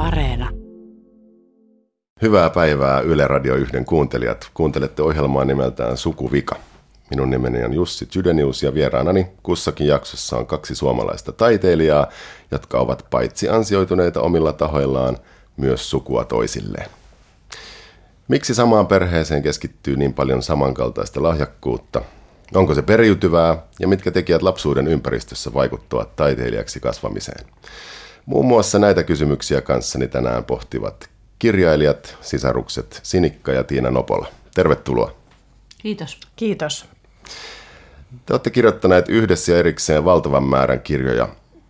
Areena. Hyvää päivää Yle Radio 1 kuuntelijat. Kuuntelette ohjelmaa nimeltään Sukuvika. Minun nimeni on Jussi Chydenius ja vieraanani kussakin jaksossa on 2 suomalaista taiteilijaa, jotka ovat paitsi ansioituneita omilla tahoillaan, myös sukua toisilleen. Miksi samaan perheeseen keskittyy niin paljon samankaltaista lahjakkuutta? Onko se periytyvää ja mitkä tekijät lapsuuden ympäristössä vaikuttavat taiteilijaksi kasvamiseen? Muun muassa näitä kysymyksiä kanssani tänään pohtivat kirjailijat, sisarukset Sinikka ja Tiina Nopola. Tervetuloa. Kiitos. Kiitos. Te olette kirjoittaneet yhdessä ja erikseen valtavan määrän kirjoja.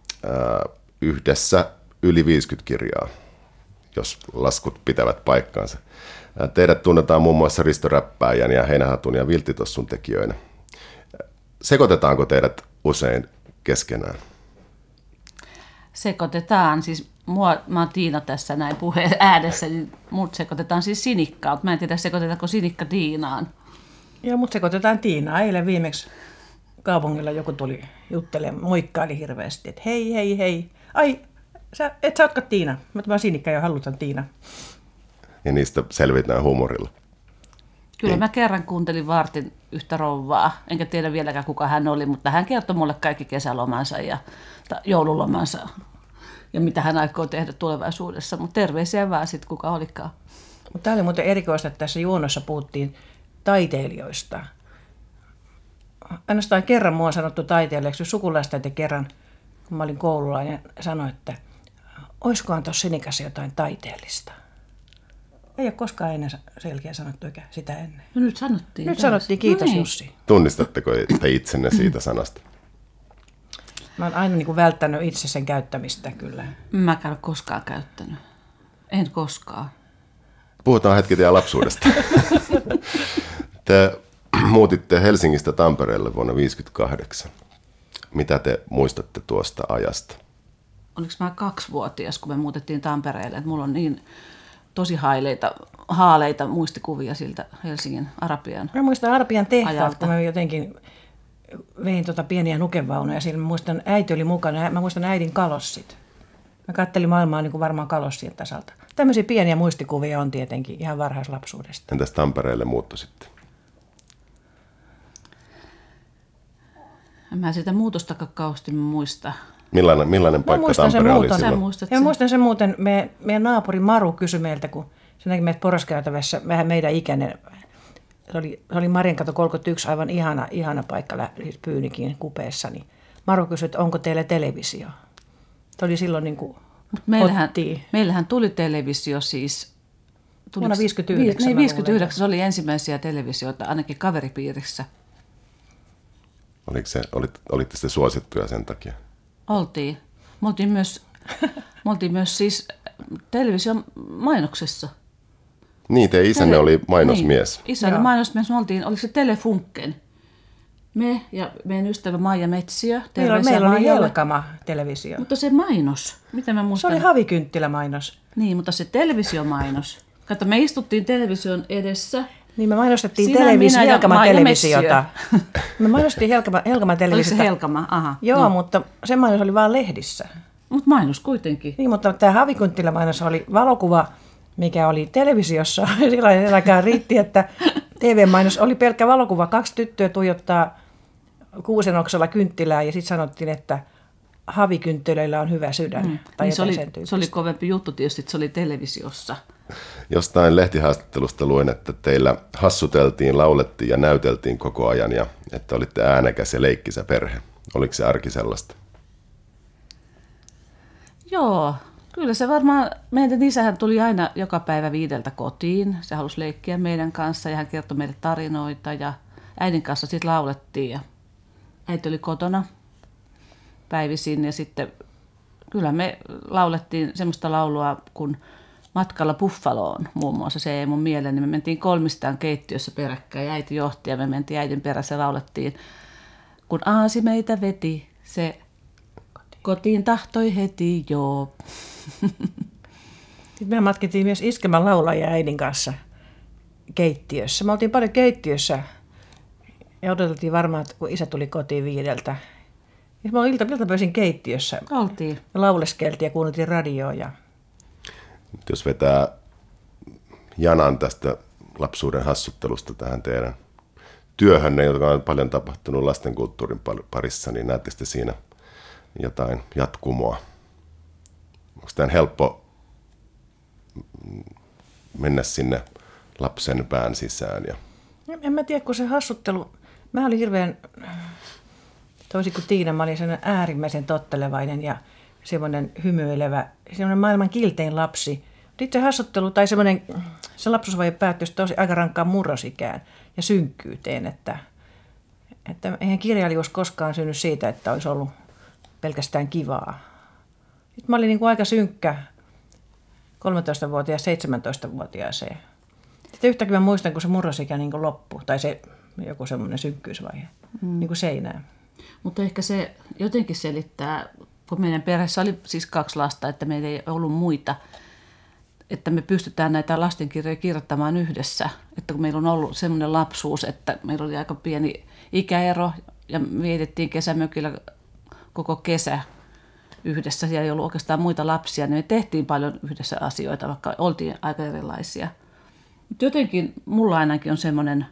Yhdessä yli 50 kirjaa, jos laskut pitävät paikkaansa. Teidät tunnetaan muun muassa Risto Räppääjän ja Heinähatun ja Vilttitossun tekijöinä. Sekoitetaanko teidät usein keskenään? Sekoitetaan. Siis mä oon Tiina tässä näin puheen äänessä, niin mut sekoitetaan siis Sinikkaan. Mä en tiedä, sekoitetaanko Sinikka Tiinaan. Joo, mut sekoitetaan Tiinaan. Eilen viimeksi kaupungilla joku tuli juttelemaan, moikkaili hirveästi, että hei, hei, hei. Ai, sä ootko Tiina? Mä Sinikka ja halutan Tiina. Ja niistä selvitään huumorilla. Kyllä mä kerran kuuntelin vartin yhtä rouvaa. Enkä tiedä vieläkään kuka hän oli, mutta hän kertoi mulle kaikki kesälomansa ja joululomansa. Ja mitä hän aikoo tehdä tulevaisuudessa. Mutta terveisiä vaan sitten kuka olikaan. Mutta tämä oli muuten erikoista, että tässä juonossa puhuttiin taiteilijoista. Ainoastaan kerran mua on sanottu taiteilijaksi, sukulaista kerran, kun mä olin koululla ja sanoin, että olisikohan tuossa Sinikassa jotain taiteellista. Ei ole koskaan ennen selkeä sanottu eikä sitä ennen. No nyt sanottiin. Nyt sanottiin, kiitos no niin. Jussi. Tunnistatteko te itsenne siitä sanasta? Mä oon aina niin kuin välttänyt itse sen käyttämistä kyllä. Mä en ole koskaan käyttänyt. En koskaan. Puhutaan hetki teidän lapsuudesta. Te muutitte Helsingistä Tampereelle vuonna 1958. Mitä te muistatte tuosta ajasta? Oliko mä 2-vuotias, kun me muutettiin Tampereelle, että mulla on niin tosi haaleita muistikuvia siltä Helsingin Arabian. Mä muistan Arabian tehtaat, ajalta. kun mä jotenkin vein pieniä nukevaunuja. Siellä mä muistan, äiti oli mukana. Mä muistan äidin kalossit. Mä kattelin maailmaa niin kuin varmaan kalossien tasalta. Tämmöisiä pieniä muistikuvia on tietenkin ihan varhaislapsuudesta. Entäs Tampereelle muutto sitten? Mä sitä muutostakaan kauheasti muista. Millainen paikka Tampere oli silloin? Ja muistan sen muuten, meidän naapuri Maru kysyi meiltä, kun se näki meidät porraskäytävässä, vähän meidän ikäinen. Se oli Marienkato 31, aivan ihana paikka siis Pyynikin kupeessa. Niin Maru kysyi, että onko teillä televisio? Se oli silloin niin kuin meillähän tuli televisio siis. Vuonna 1959. 59 se oli ensimmäisiä televisioita, ainakin kaveripiirissä. Olitte sitten suosittuja sen takia? Oltiin. Me oltiin myös siis television mainoksessa. Niin, teidän isänne oli mainosmies. Niin, isä oli mainosmies. Me oltiin, oliko se Telefunken? Me ja meidän ystävä Maija Metsiö. Meillä oli Helkama-televisio. Mutta se mainos, mitä mä muistan? Se oli havikynttilämainos. Niin, mutta se televisiomainos. Kato, me istuttiin television edessä. Niin me mainostettiin Helkama-televisiota. Me mainostettiin Helkama-televisiota. Oliko se Helkama? Aha. Joo, mutta se mainos oli vaan lehdissä. Mutta mainos kuitenkin. Niin, mutta tämä havikynttilämainos oli valokuva, mikä oli televisiossa. Silläkään riitti, että TV-mainos oli pelkkä valokuva. 2 tyttöä tuijottaa kuusenoksella kynttilää ja sitten sanottiin, että havikynttilöillä on hyvä sydän. Tai niin se oli kovempi juttu tietysti, että se oli televisiossa. Jostain lehtihaastattelusta luin, että teillä hassuteltiin, laulettiin ja näyteltiin koko ajan ja että olitte äänekäs ja leikkisä perhe. Oliko se arki sellaista? Joo, kyllä se varmaan, meidän isähän tuli aina joka päivä 5 kotiin. Se halusi leikkiä meidän kanssa ja hän kertoi meille tarinoita ja äidin kanssa sitten laulettiin. Ja äiti oli kotona päivisin ja sitten kyllä me laulettiin semmoista laulua kuin Matkalla Buffaloon muun muassa, se ei mun mieleen, niin me mentiin 3 keittiössä peräkkäin ja äiti johti ja me mentiin äidin perässä ja laulettiin. Kun aasi meitä veti, se kotiin tahtoi heti, joo. Sitten me matkittiin myös iskemän laulajia äidin kanssa keittiössä. Me oltiin paljon keittiössä ja odoteltiin varmaan, kun isä tuli kotiin 5. Ja me oltiin iltapöisin keittiössä. Oltiin. Me lauleskeltiin ja kuunneltiin radioa. Nyt jos vetää janan tästä lapsuuden hassuttelusta tähän teidän työhönne, joka on paljon tapahtunut lastenkulttuurin parissa, niin näettekö te siinä jotain jatkumoa? Onko tämä helppo mennä sinne lapsen pään sisään? En mä tiedä, kun se hassuttelu, mä olin hirveän, toisin kuin Tiina, mä olin sellainen äärimmäisen tottelevainen ja semmoinen hymyilevä, semmoinen maailman kiltein lapsi. Itse hassuttelu tai semmoinen, se lapsuusvaihe päättyisi tosi aika rankkaan murrosikään ja synkkyyteen, että eihän kirjailijuus koskaan synny siitä, että olisi ollut pelkästään kivaa. Sitten mä olin niin kuin aika synkkä 13-vuotias 17-vuotiaaseen. Sitten yhtäkkiä mä muistan, kun se murrosikä niin kuin loppui, tai se joku semmoinen synkkyysvaihe, niin kuin seinään. Mutta ehkä se jotenkin selittää, kun meidän perheessä oli siis 2 lasta, että meillä ei ollut muita, että me pystytään näitä lastenkirjoja kirjoittamaan yhdessä. Että kun meillä on ollut semmoinen lapsuus, että meillä oli aika pieni ikäero ja vietettiin kesämökillä koko kesä yhdessä. Siellä ei ollut oikeastaan muita lapsia, niin me tehtiin paljon yhdessä asioita, vaikka oltiin aika erilaisia. Mutta jotenkin mulla ainakin on semmoinen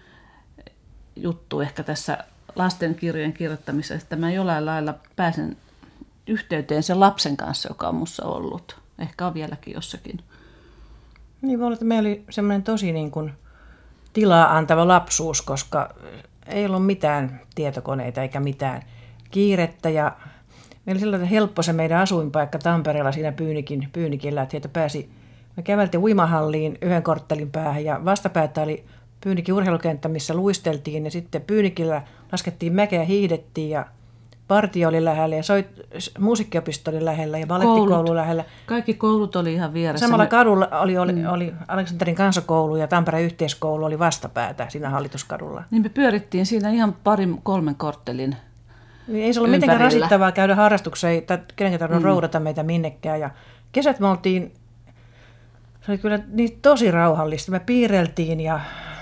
juttu ehkä tässä lastenkirjojen kirjoittamisessa, että mä jollain lailla pääsen yhteyteen sen lapsen kanssa, joka on musta ollut. Ehkä on vieläkin jossakin. Niin voi olla, että meillä oli semmoinen tosi niin kuin tilaa antava lapsuus, koska ei ollut mitään tietokoneita eikä mitään kiirettä. Ja meillä oli sellainen helppo se meidän asuinpaikka Tampereella siinä Pyynikillä, että me käveltiin uimahalliin 1 korttelin päähän ja vastapäätä oli Pyynikin urheilukenttä, missä luisteltiin ja sitten Pyynikillä laskettiin mäkeä, hiihdettiin ja partio oli lähellä ja musiikkiopisto oli lähellä ja balettikoulu lähellä. Kaikki koulut oli ihan vieressä. Samalla kadulla oli Aleksanterin kansakoulu ja Tampereen yhteiskoulu oli vastapäätä siinä Hallituskadulla. Niin me pyörittiin siinä ihan 2-3 korttelin ei se ollut mitenkään rasittavaa käydä harrastuksessa, ei kenenkään tarvinnut roudata meitä minnekään. Ja kesät me oltiin, se oli kyllä niin tosi rauhallista. Me piirreltiin ja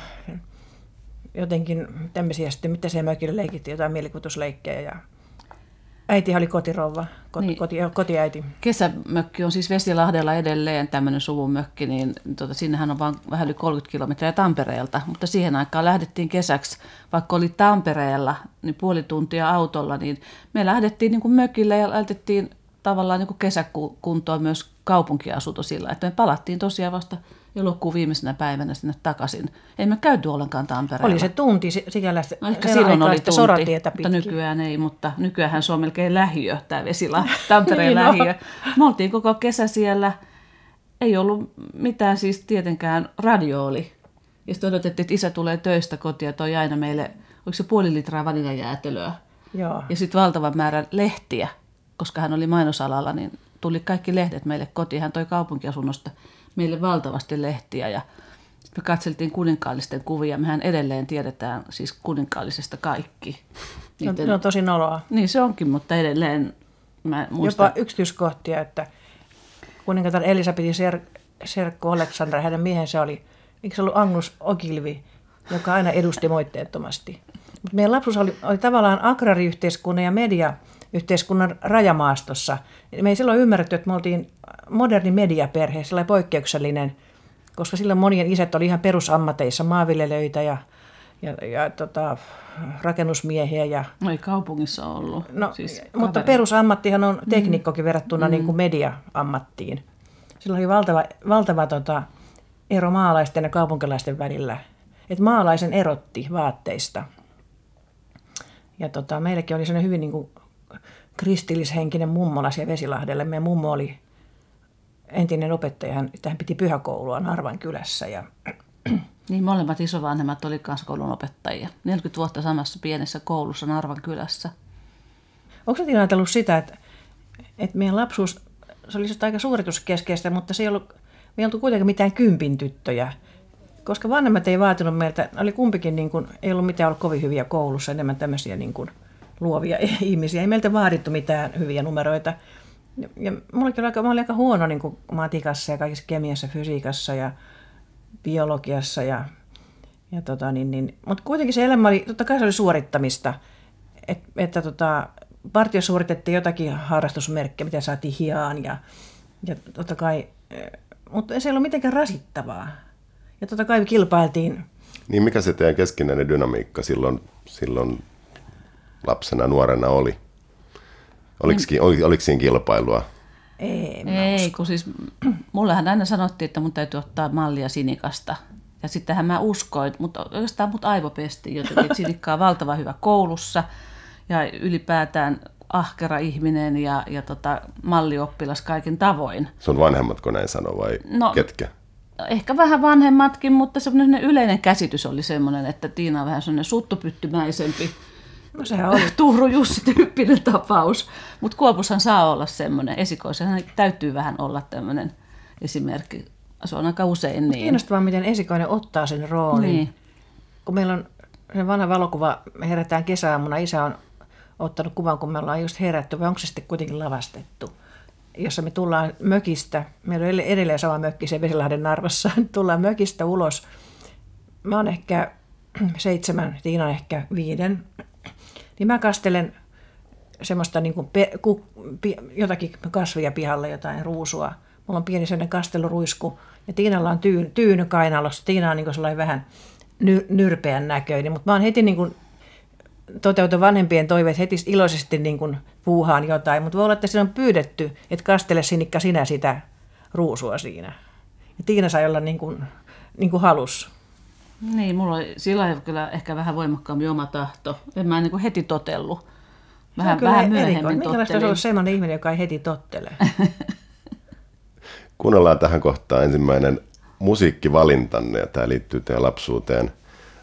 jotenkin tämmöisiä sitten, mitä siellä mökillä leikittiin, jotain mielikuvitusleikkejä ja äiti oli kotirouva, kotiäiti. Kesämökki on siis Vesilahdella edelleen tämmöinen suvun mökki, niin sinnehän on vain vähän yli 30 kilometriä Tampereelta, mutta siihen aikaan lähdettiin kesäksi, vaikka oli Tampereella, niin 0,5 tuntia autolla, niin me lähdettiin niin kuin mökille ja laitettiin tavallaan niin kuin kesäkuntoon myös kaupunkiasunto sillä, että me palattiin tosiaan vasta elokuun viimeisenä päivänä sinne takaisin. Ei me käyty ollenkaan Tampereella. Oli se tunti sikällä ehkä silloin oli tunti, mutta nykyään ei, mutta nykyään se on melkein lähiö, tämä Tampereen niin lähiö. Me oltiin koko kesä siellä, ei ollut mitään siis tietenkään, radio oli. Ja sitten odotettiin, että isä tulee töistä kotiin ja toi aina meille, oliko se 0,5 litraa vaniljajäätelöä. Joo. Ja sitten valtava määrä lehtiä, koska hän oli mainosalalla, niin tuli kaikki lehdet meille kotiin. Hän toi kaupunkiasunnosta meille valtavasti lehtiä ja me katseltiin kuninkaallisten kuvia. Mehän edelleen tiedetään siis kuninkaallisesta kaikki. Se on tosi noloa. Niin se onkin, mutta edelleen mä muistan. Jopa yksityiskohtia, että kuningatar Elisabetin serkku Aleksandra, hänen miehensä oli, eikö se ollut Agnus Ogilvy, joka aina edusti moitteettomasti. Mutta meidän lapsuus oli tavallaan agrariyhteiskunnan ja mediayhteiskunnan rajamaastossa. Me ei silloin ymmärretty, että me oltiin moderni mediaperhe, sellainen poikkeuksellinen, koska silloin monien isät oli ihan perusammateissa, maanviljelijöitä ja rakennusmiehiä. Ja, no ei kaupungissa ollut. No, siis mutta perusammattihan on teknikkokin verrattuna niin kuin media-ammattiin. Silloin oli valtava ero maalaisten ja kaupunkilaisten välillä. Että maalaisen erotti vaatteista. Ja meilläkin oli sellainen hyvin niin kuin kristillishenkinen mummola siellä Vesilahdelle. Meidän mummo oli entinen opettaja, hän piti pyhäkoulua Narvan kylässä. Ja niin molemmat isovanhemmat oli kansakoulun opettajia. 40 vuotta samassa pienessä koulussa Narvan kylässä. Onko sinä ajatellut sitä, että meidän lapsuus, se oli aika suorituskeskeistä, mutta se ei ollut kuitenkaan mitään kympin tyttöjä. Koska vanhemmat ei vaatinut meiltä, oli kumpikin, niin kuin, ei ollut mitään ollut kovin hyviä koulussa, enemmän tämmöisiä niin kuin luovia ihmisiä. Ei meiltä vaadittu mitään hyviä numeroita. Ja mä olin aika huono niin kuin matikassa ja kaikissa kemiassa, fysiikassa ja biologiassa. Mutta kuitenkin se elämä oli, totta kai se oli suorittamista. Että partiossa suoritettiin jotakin harrastusmerkkiä, mitä saatiin hiaan. Ja totta kai mutta ei se ollut mitenkään rasittavaa. Ja totta kai kilpailtiin. Niin mikä se teidän keskinäinen dynamiikka silloin lapsena, nuorena oli? Oliko siinä kilpailua? Ei, kun siis mullehan aina sanottiin, että mun täytyy ottaa mallia Sinikasta. Ja sittenhän mä uskoin, mutta oikeastaan mut aivopesti jotenkin, että Sinikka on valtavan hyvä koulussa ja ylipäätään ahkera ihminen ja mallioppilas kaikin tavoin. Sun vanhemmatko näin sanoo vai ketkä? Ehkä vähän vanhemmatkin, mutta semmoinen yleinen käsitys oli semmoinen, että Tiina on vähän semmoinen suttupyttymäisempi. No sehän oli. Tuuru Jussi-tyyppinen tapaus. Mutta Kuopushan saa olla semmoinen esikoisen. Hän täytyy vähän olla tämmöinen esimerkki. Se on aika usein niin. Kiinnostavaa, miten esikoinen ottaa sen roolin. Niin. Kun meillä on se vanha valokuva, me herätään kesäaamuna, isä on ottanut kuvan, kun me ollaan just herätty, vai onko se sitten kuitenkin lavastettu, jossa me tullaan mökistä, meillä on edelleen sama mökki se Vesilahden Narvassa, tullaan mökistä ulos. Mä oon ehkä 7, Tiina on ehkä 5. Niin mä kastelen semmoista niin kuin jotakin kasvia pihalla, jotain ruusua. Mulla on pieni sellainen kasteluruisku ja Tiinalla on tyyny kainalossa. Tiina on niin kuin sellainen vähän nyrpeän näköinen, mutta mä oon heti niin kuin toteutan vanhempien toiveet heti iloisesti niin kuin puuhaan jotain, mutta voi olla, että siinä on pyydetty, että kastele Sinikka sinä sitä ruusua siinä. Ja Tiina sai olla niin kuin halus. Niin, mulla oli sillä kyllä ehkä vähän voimakkaammin oma tahto. En mä niin kuin heti totellut. Vähän myöhemmin tottelin. Minkälaista se on sellainen ihminen, joka ei heti tottele? Kuunnellaan tähän kohtaan ensimmäinen musiikkivalintanne, ja tämä liittyy teidän lapsuuteen.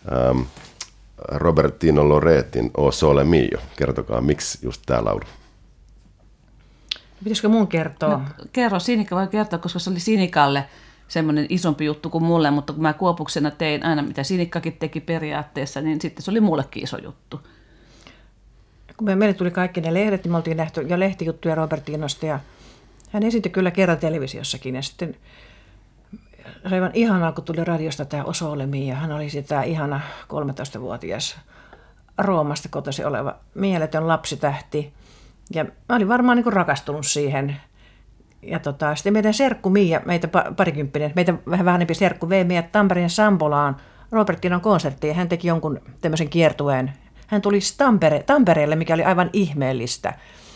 Robertino Loretin O Sole Mio. Kertokaa, miksi just tämä laulu? Pitäisikö mun kertoa? No, kerro, Sinikka voi kertoa, koska se oli Sinikalle semmoinen isompi juttu kuin mulle, mutta kun mä Kuopuksena tein aina, mitä Sinikkakin teki periaatteessa, niin sitten se oli mullekin iso juttu. Kun meille tuli kaikki ne lehdet, niin me oltiin nähty jo lehtijuttuja Robertinosta, ja hän esiintyi kyllä kerran televisiossakin, ja sitten se oli aivan ihanaa, kun tuli radiosta tämä O Sole Mio. Hän oli sitä ihana 13-vuotias Roomasta kotoisin oleva mieletön lapsitähti. Ja mä olin varmaan niin kuin rakastunut siihen. Ja sitten meidän serkku Mia, meitä parikymppinen, meitä vähän vähempi serkku, vei meidät Tampereen Sampolaan Robertinon konserttiin. Hän teki jonkun tämmöisen kiertueen. Hän tuli Tampereelle, mikä oli aivan ihmeellistä.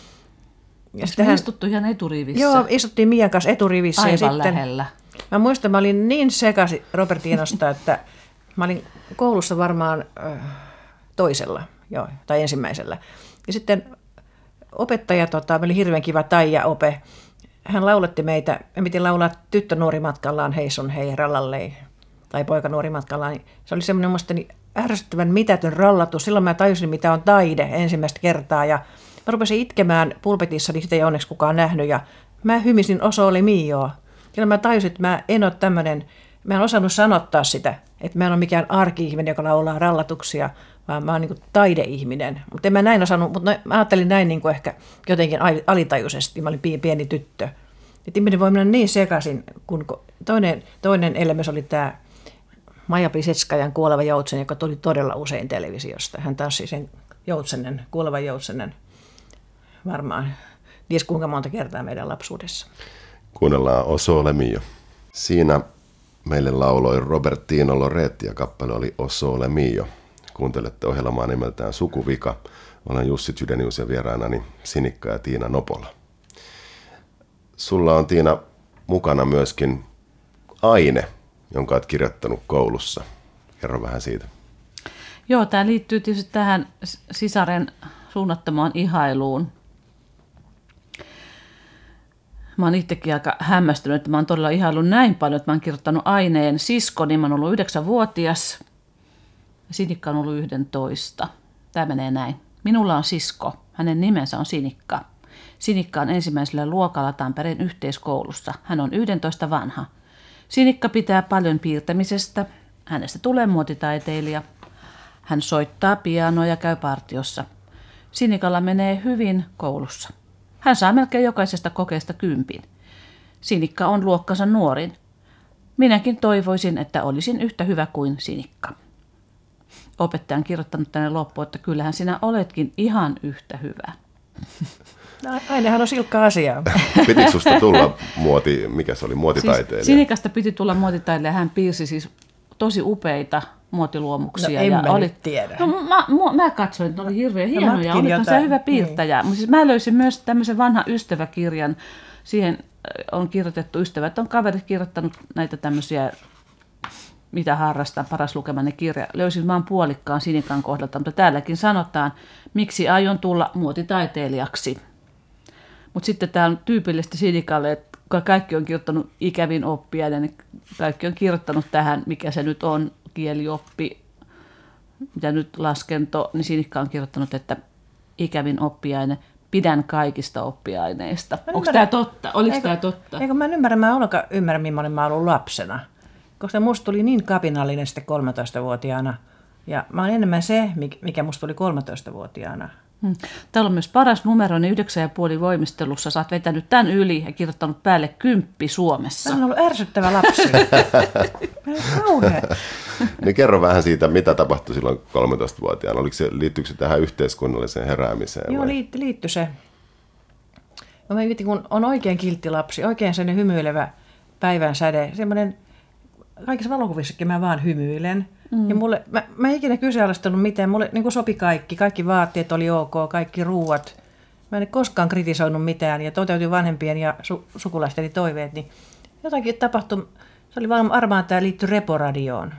Ja sitten hän istuttu ihan eturivissä. Joo, istuttiin Mian kanssa eturivissä. Aivan ja sitten lähellä. Mä muistan, mä olin niin sekaisin Robertinosta, että mä olin koulussa varmaan toisella, tai ensimmäisellä. Ja sitten opettaja, meillä oli hirveän kiva Taija-ope, hän lauletti meitä, me piti laulaa Tyttö nuori matkallaan, hei sun hei, rallallei, tai Poika nuori matkallaan. Se oli semmoinen musta niin ärsyttävän mitätön rallatus. Silloin mä tajusin, mitä on taide ensimmäistä kertaa, ja mä rupesin itkemään pulpetissa, niin sitä ei onneksi kukaan nähnyt, ja mä hymisin O Sole Mioa. Kyllä mä tajusin, että mä en ole tämmöinen, mä en osannut sanottaa sitä, että mä en ole mikään arki-ihminen, joka laulaa rallatuksia, vaan mä oon niin kuin taideihminen. Mutta en mä näin osannut, mutta mä ajattelin näin niin kuin ehkä jotenkin alitajuisesti, mä olin pieni tyttö. Että ihminen voi mennä niin sekaisin, kun toinen elämys oli tämä Maija Plisetskajan Kuoleva joutsen, joka tuli todella usein televisiosta. Hän tanssi sen joutsenen, kuolevan joutsenen varmaan ties kuinka monta kertaa meidän lapsuudessa. Kuunnellaan O Sole Mio. Siinä meille lauloi Robertino Loretti ja kappale oli O Sole Mio. Kuuntelette ohjelmaa nimeltään Sukuvika. Olen Jussi Chydenius ja vieraanani Sinikka ja Tiina Nopola. Sulla on, Tiina, mukana myöskin aine, jonka olet kirjoittanut koulussa. Kerro vähän siitä. Joo, tämä liittyy tietysti tähän sisaren suunnattomaan ihailuun. Mä oon itsekin aika hämmästynyt, että mä oon todella ihaillut näin paljon, että mä oon kirjoittanut aineen siskoni. Mä oon ollut 9-vuotias ja Sinikka on ollut 11. Tämä menee näin. Minulla on sisko. Hänen nimensä on Sinikka. Sinikka on ensimmäisellä luokalla Tampereen yhteiskoulussa. Hän on 11 vanha. Sinikka pitää paljon piirtämisestä. Hänestä tulee muotitaiteilija. Hän soittaa pianoa ja käy partiossa. Sinikalla menee hyvin koulussa. Hän saa melkein jokaisesta kokeesta 10. Sinikka on luokkansa nuorin. Minäkin toivoisin, että olisin yhtä hyvä kuin Sinikka. Opettaja on kirjoittanut tänne loppuun, että kyllähän sinä oletkin ihan yhtä hyvä. Ainehan on silkka asia. Pitikö susta tulla mikä se oli, muotitaiteilija? Siis Sinikasta piti tulla muotitaiteilija. Hän piirsi siis tosi upeita muotiluomuksia. No, ja nyt tiedä. No, mä katsoin, että ne oli hirveän hienoja. Olihan se hyvä piirtäjä. Niin. Siis mä löysin myös tämmöisen vanhan ystäväkirjan. Siihen on kirjoitettu ystävät. On kaverit kirjoittanut näitä tämmöisiä, mitä harrastaa, paras lukemainen kirja. Löysin vaan puolikkaan Sinikan kohdalta, mutta täälläkin sanotaan, miksi aion tulla muotitaiteilijaksi. Mutta sitten tämä on tyypillistä Sinikalle, että kaikki on kirjoittanut ikävin oppiaine, niin kaikki on kirjoittanut tähän, mikä se nyt on, kielioppi, mitä nyt laskento, niin Sinikka on kirjoittanut, että ikävin oppiaine, pidän kaikista oppiaineista. Onko tämä totta? Oliko tämä totta? Eikö mä ymmärrä, millainen mä ollut lapsena. Koska musta tuli niin kapinallinen sitten 13-vuotiaana. Ja mä olen enemmän se, mikä musta tuli 13-vuotiaana. Täällä on myös paras numero, niin 9,5 voimistelussa. Sä oot vetänyt tämän yli ja kirjoittanut päälle 10 Suomessa. Mä oon ollut ärsyttävä lapsi. Mä olen kauhea. Niin kerro vähän siitä, mitä tapahtui silloin 13-vuotiaana. Liittyykö se tähän yhteiskunnalliseen heräämiseen? Joo, liittyi se. No, kun on oikein kiltti lapsi, oikein sellainen hymyilevä päivän säde, semmoinen, kaikissa valokuvissakin mä vaan hymyilen. Ja mä en ikinä kyseenalaistanut mitään, mulle niin kuin sopi kaikki vaatteet oli ok, kaikki ruuat. Mä en koskaan kritisoinut mitään ja toteutin vanhempien ja sukulaisteni toiveet, niin jotakin tapahtui, se oli varmaan tämä liittyi Reporadioon.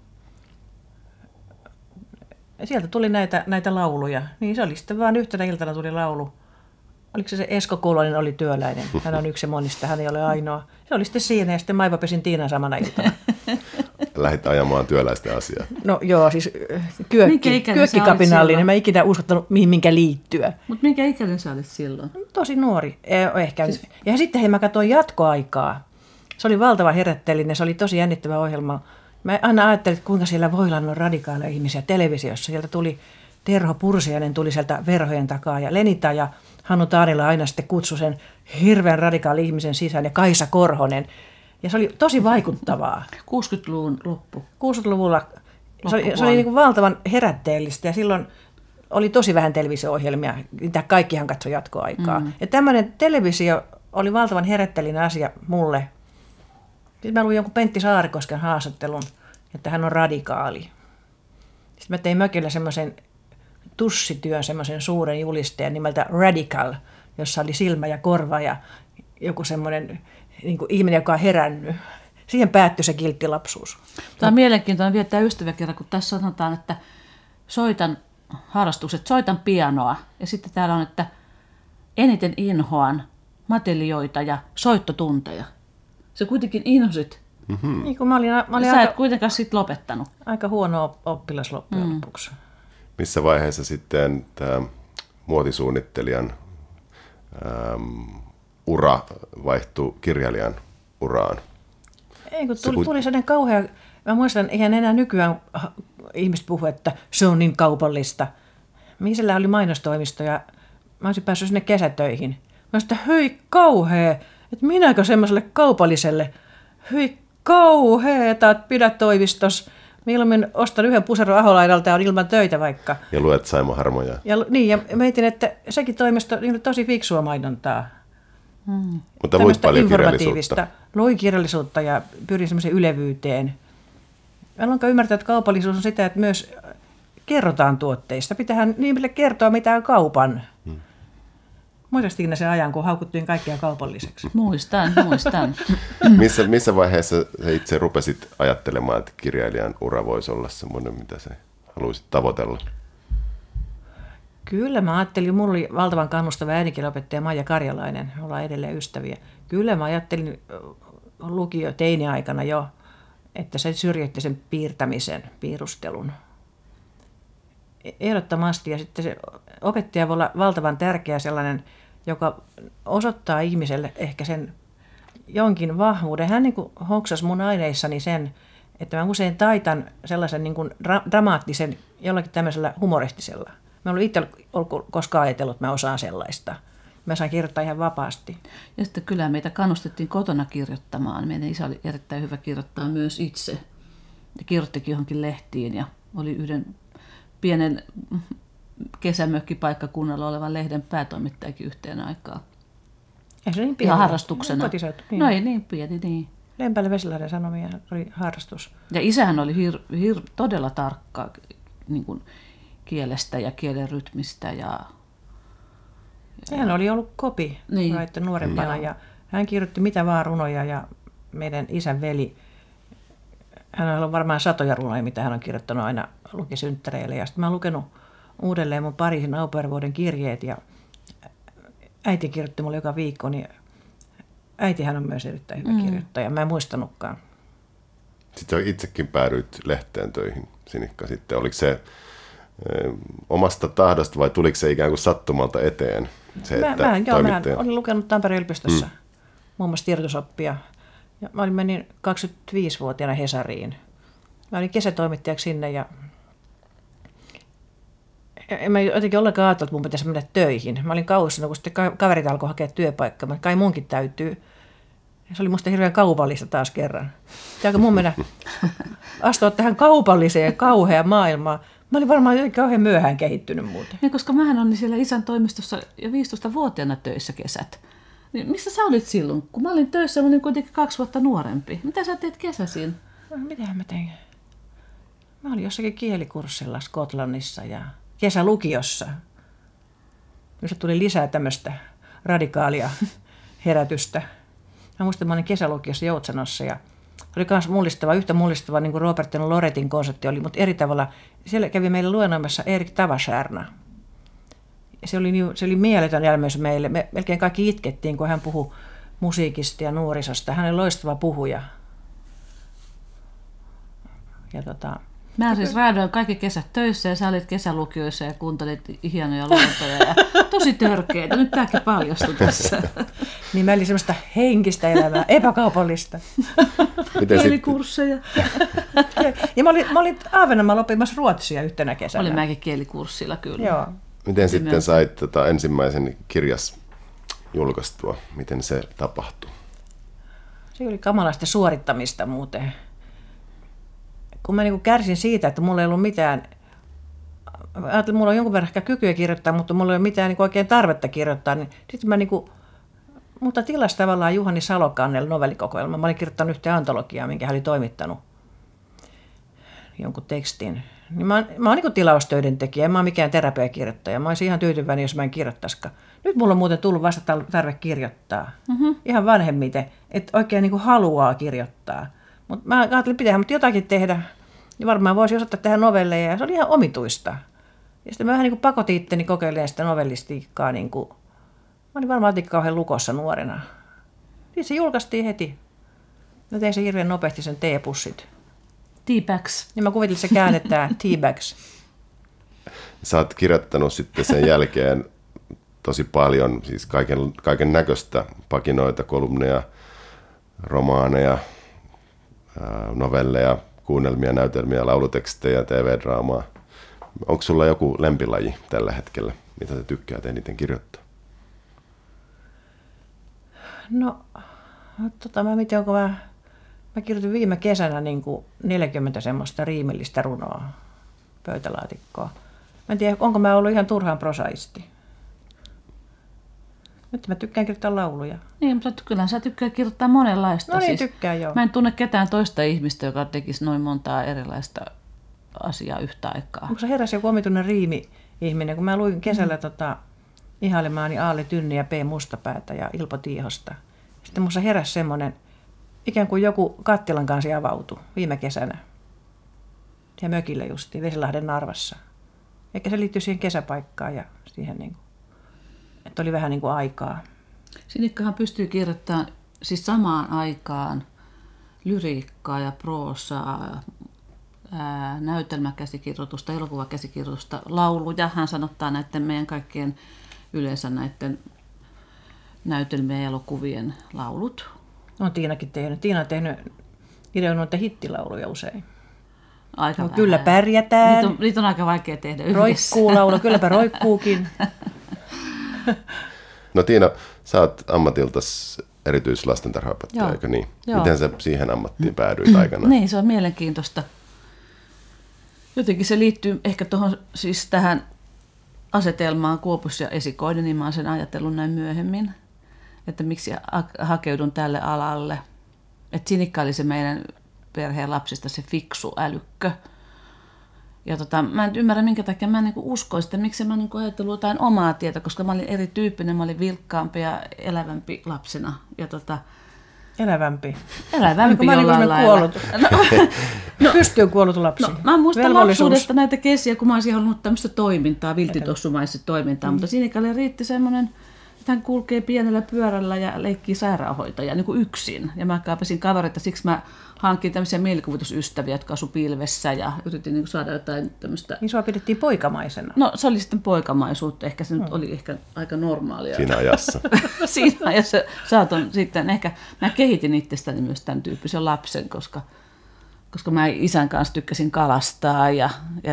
Ja sieltä tuli näitä lauluja, niin se oli sitten vaan yhtenä iltana tuli laulu. Oliko se Esko Kulonen oli työläinen, hän on yksi monista, hän ei ole ainoa. Se oli sitten siinä ja sitten mä pesin Tiinan samana iltana. Lähdit ajamaan työläisten asiaa. No joo, siis kyökkikapinallinen. Mä en ikinä uskottanut minkä liittyä. Mutta minkä ikäinen sä olit silloin? Tosi nuori, ehkä. Siis... Ja sitten mä katsoin jatkoaikaa. Se oli valtava herättelinen, se oli tosi jännittävä ohjelma. Mä aina ajattelin, että kuinka siellä voi olla radikaaleja ihmisiä televisiossa. Sieltä tuli Terho Pursiainen tuli sieltä verhojen takaa ja Lenita ja Hannu Taanila aina sitten kutsui sen hirveän radikaali ihmisen sisään ja Kaisa Korhonen. Ja se oli tosi vaikuttavaa. 60-luvun loppu. 60-luvulla se oli niin kuin valtavan herätteellistä ja silloin oli tosi vähän televisio-ohjelmia. Kaikkihan katsoi jatkoaikaa. Ja tämmöinen televisio oli valtavan herätteellinen asia mulle. Sitten mä luin jonkun Pentti Saarikosken haastattelun, että hän on radikaali. Sitten mä tein mökillä semmoisen tussityön, semmoisen suuren julisteen nimeltä Radical, jossa oli silmä ja korva ja joku semmoinen niin kuin ihminen, joka on herännyt. Siihen päättyi se kiltti lapsuus. Tämä on mielenkiintoinen viettää ystäväkerran, kun tässä sanotaan, että soitan pianoa. Ja sitten täällä on, että eniten inhoan matelioita ja soittotunteja. Se kuitenkin inhosit. Mm-hmm. Niin kuin mä olin sä et kuitenkaan sitten lopettanut. Aika huono oppilas loppujen lopuksi. Missä vaiheessa sitten tämä muotisuunnittelijan ura vaihtui kirjailijan uraan? Ei, kun tuli sellainen kauhea... Mä muistan, eihän enää nykyään ihmiset puhu, että se on niin kaupallista. Mihisellä oli mainostoimisto ja mä olisin päässyt sinne kesätöihin. Mä olisin, että hyi kauhea, että minäkö semmoiselle kaupalliselle, hyi kauheeta, että pidä toimistos. Mieluummin ostan yhden puseron Aholaidalta ja on ilman töitä vaikka. Ja luet Saimo Harmoja. Ja mietin, että sekin toimisto oli tosi fiksua mainontaa. Mutta luit paljon kirjallisuutta. Luin kirjallisuutta ja pyrin semmoiseen ylevyyteen. Mä haluanko ymmärtää, että kaupallisuus on sitä, että myös kerrotaan tuotteista. Pitäähän niille kertoa mitään kaupan. Muistatko se ajan, kun haukuttiin kaikkia kaupalliseksi? Muistan. Missä vaiheessa sä itse rupesit ajattelemaan, että kirjailijan ura voisi olla semmoinen, mitä sä haluaisit tavoitella? Kyllä mä ajattelin, mulla oli valtavan kannustava äidinkielenopettaja Maija Karjalainen, ollaan edelleen ystäviä. Kyllä mä ajattelin lukio teini-aikana jo, että se syrjitti sen piirustelun. Ehdottomasti. Ja sitten se opettaja voi olla valtavan tärkeä sellainen, joka osoittaa ihmiselle ehkä sen jonkin vahvuuden. Hän niin kuin hoksasi mun aineissani sen, että mä usein taitan sellaisen niin kuin dramaattisen, jollakin tämmöisellä humoristisella. Mä en ollut itse koskaan ajatellut, että mä osaan sellaista. Mä saan kirjoittaa ihan vapaasti. Ja sitten kyllä meitä kannustettiin kotona kirjoittamaan. Meidän isä oli erittäin hyvä kirjoittaa myös itse. Ja kirjoittikin johonkin lehtiin ja oli yhden pienen kesämökkipaikkakunnalla olevan lehden päätoimittajakin yhteen aikaan. Ei se niin pieni. Ihan harrastuksena. Kotiseutu, niin. No ei niin pieni, niin. Lempäälän Vesilahden Sanomia oli harrastus. Ja isähän oli todella tarkka niin kuin kielestä ja kielen rytmistä. Hän oli ollut kopi niin. Nuorempana ja hän kirjoitti mitä vaan runoja ja meidän isän veli, hän on varmaan satoja runoja, mitä hän on kirjoittanut aina lukisynttäreille. Ja sitten mä oon lukenut uudelleen mun Pariisin Aupervuoden kirjeet ja äiti kirjoitti mulle joka viikko, niin äitihän on myös erittäin hyvä kirjoittaja. Mä en muistanutkaan. Sitten itsekin päädyit lehteen töihin, Sinikka. Sitten oliko se omasta tahdosta vai tuliko se ikään kuin sattumalta eteen? Mä olin lukenut Tampereen yliopistossa muun muassa tiedotusoppia. Ja mä menin 25-vuotiaana Hesariin. Mä olin kesätoimittajaksi sinne ja en mä jotenkin ollenkaan ajatellut, että mun pitäisi mennä töihin. Mä olin kauhuissani, kun sitten kaverit alkoi hakea työpaikkaa. Mä kai munkin täytyy. Se oli musta hirveän kaupallista taas kerran. Pitääkö mun mennä astua tähän kaupalliseen kauheaan maailmaan? Mä olin varmaan jotenkin kauhean myöhään kehittynyt muuten. Niin, koska mähän olin siellä isän toimistossa jo 15-vuotiaana töissä kesät. Niin missä sä olit silloin? Kun mä olin töissä, mä olin kuitenkin 2 vuotta nuorempi. Mitä sä teet kesäisin? No, mitähän mä tein? Mä olin jossakin kielikurssilla Skotlannissa ja kesälukiossa. Jossa tuli lisää tämmöistä radikaalia herätystä. Mä muistan, mä olin kesälukiossa Joutsenossa ja oli myös mullistava, yhtä mullistava niin kuin Robert Loretin konsertti oli, mutta eri tavalla. Siellä kävi meille luennoimassa Erik Tavasärna. Se oli mieletön elämys meille. Me melkein kaikki itkettiin, kun hän puhui musiikista ja nuorisosta. Hän oli loistava puhuja. Ja mä siis raadoin kaikki kesät töissä ja sä olit kesälukioissa ja kuuntelit hienoja luentoja ja tosi törkeitä. Nyt tämäkin paljastui tässä. Niin mä olin semmoista henkistä elämää, epäkaupallista. Kielikursseja. Ja mä olin Ahvenanmaalla oppimassa ruotsia yhtenä kesänä. Olin mäkin kielikurssilla kyllä. Joo. Miten sitten sait ensimmäisen kirjas julkaistua? Miten se tapahtui? Se oli kamalasti suorittamista muuten. Kun mä niin kuin kärsin siitä, että mulla ei ollut mitään, ajattelin, että mulla on jonkun verran ehkä kykyä kirjoittaa, mutta mulla ei ole mitään niin kuin oikein tarvetta kirjoittaa, niin sitten mä niin kuin, mutta tilasi tavallaan Juhani Salokannel novellikokoelma. Mä olin kirjoittanut yhteen antologiaa, minkä hän oli toimittanut jonkun tekstin. Niin mä oon niin kuin tilaustöiden tekijä, en mä ole mikään terapiakirjoittaja. Mä olisin ihan tyytyväinen, jos mä en kirjoittaisikaan. Nyt mulla on muuten tullut vasta tarve kirjoittaa. Ihan vanhemmiten, että oikein niin kuin haluaa kirjoittaa. Mutta mä ajattelin, pitää jotakin tehdä. Ja varmaan voisi osata tehdä novelleja, ja se oli ihan omituista. Ja sitten mä vähän niin kuin pakotin itteni kokeilemaan sitä novellistiikkaa. Niin kuin, mä olin varmaan kauhean lukossa nuorena. Sitten se julkaistiin heti. Mä tein sen hirveän nopeasti sen teepussit. Teabags. Ja mä kuvittelin, että se käännetään teabags. Sä oot kirjoittanut sitten sen jälkeen tosi paljon, siis kaiken näköistä pakinoita, kolumneja, romaaneja, novelleja, kuunnelmia, näytelmiä, laulutekstejä, TV-draamaa. Onko sulla joku lempilaji tällä hetkellä, mitä sä tykkäät eniten kirjoittaa? No, mä kirjoitin viime kesänä niin kuin 40 semmoista riimillistä runoa pöytälaatikkoa. Mä en tiedä, onko mä ollut ihan turhaan prosaisti. Nyt mä tykkään kirjoittaa lauluja. Niin, mutta kyllähän sä tykkää kirjoittaa monenlaista. No niin, tykkään joo. Mä en tunne ketään toista ihmistä, joka tekisi noin montaa erilaista asiaa yhtä aikaa. Onko se heräsi joku omituinen riimi-ihminen, kun mä luin kesällä ihailemaani Aali Tynni ja P. Mustapäätä ja Ilpo Tiihosta. Sitten musta heräsi semmoinen, ikään kuin joku kattilan kanssa avautui viime kesänä. Ja mökillä justiin, Vesilahden Narvassa. Eikä se liittyy siihen kesäpaikkaan ja siihen, niin kuin, että oli vähän niin kuin aikaa. Sinikkahan pystyy kirjoittamaan siis samaan aikaan lyriikkaa ja proosaa, näytelmäkäsikirjoitusta, elokuvakäsikirjoitusta, lauluja. Hän sanottaa näiden meidän kaikkien yleensä näiden näytelmien ja elokuvien laulut. On Tiinakin tehnyt. Tiina on tehnyt ideoinut hittilauluja usein. Aika no, kyllä pärjätään. Niitä on aika vaikea tehdä yhdessä. Roikkuulaulu, kylläpä roikkuukin. No Tiina, sä oot ammatiltas erityislastentarhaopettaja, eikö niin? Joo. Miten sä siihen ammattiin päädyit aikanaan? Niin, se on mielenkiintoista. Jotenkin se liittyy ehkä tuohon siis tähän asetelmaan Kuopus ja esikoinen, niin mä oon sen ajatellut näin myöhemmin, että miksi hakeudun tälle alalle. Että Sinikka oli se meidän perheen lapsista se fiksu älykkö. Ja mä en ymmärrä, minkä takia mä niinku uskoin sitä, miksi mä niinku ajattelin jotain omaa tietä, koska mä olin erityyppinen, mä olin vilkkaampi ja elävämpi lapsena. Ja Elävämpi jollain lailla. Pystyy kuollut lapsi. No, mä muistan lapsuudesta näitä kesiä, kun mä olisin halunnut tämmöistä toimintaa, viltitossumaista toimintaa, mutta Sinikalle riitti semmoinen, että hän kulkee pienellä pyörällä ja leikkii sairaanhoitajaa niin kuin yksin. Ja mä kaapasin kavereita, siksi mä hankin tämmöisiä mielikuvitusystäviä, jotka asu pilvessä ja yritin niin saada jotain tämmöistä. Niin sua pidettiin poikamaisena. No se oli sitten poikamaisuutta, ehkä se nyt oli ehkä aika normaalia. Siinä ajassa. Siinä ajassa saatoin sitten, ehkä mä kehitin itsestäni myös tämän tyyppisen lapsen, koska mä isän kanssa tykkäsin kalastaa ja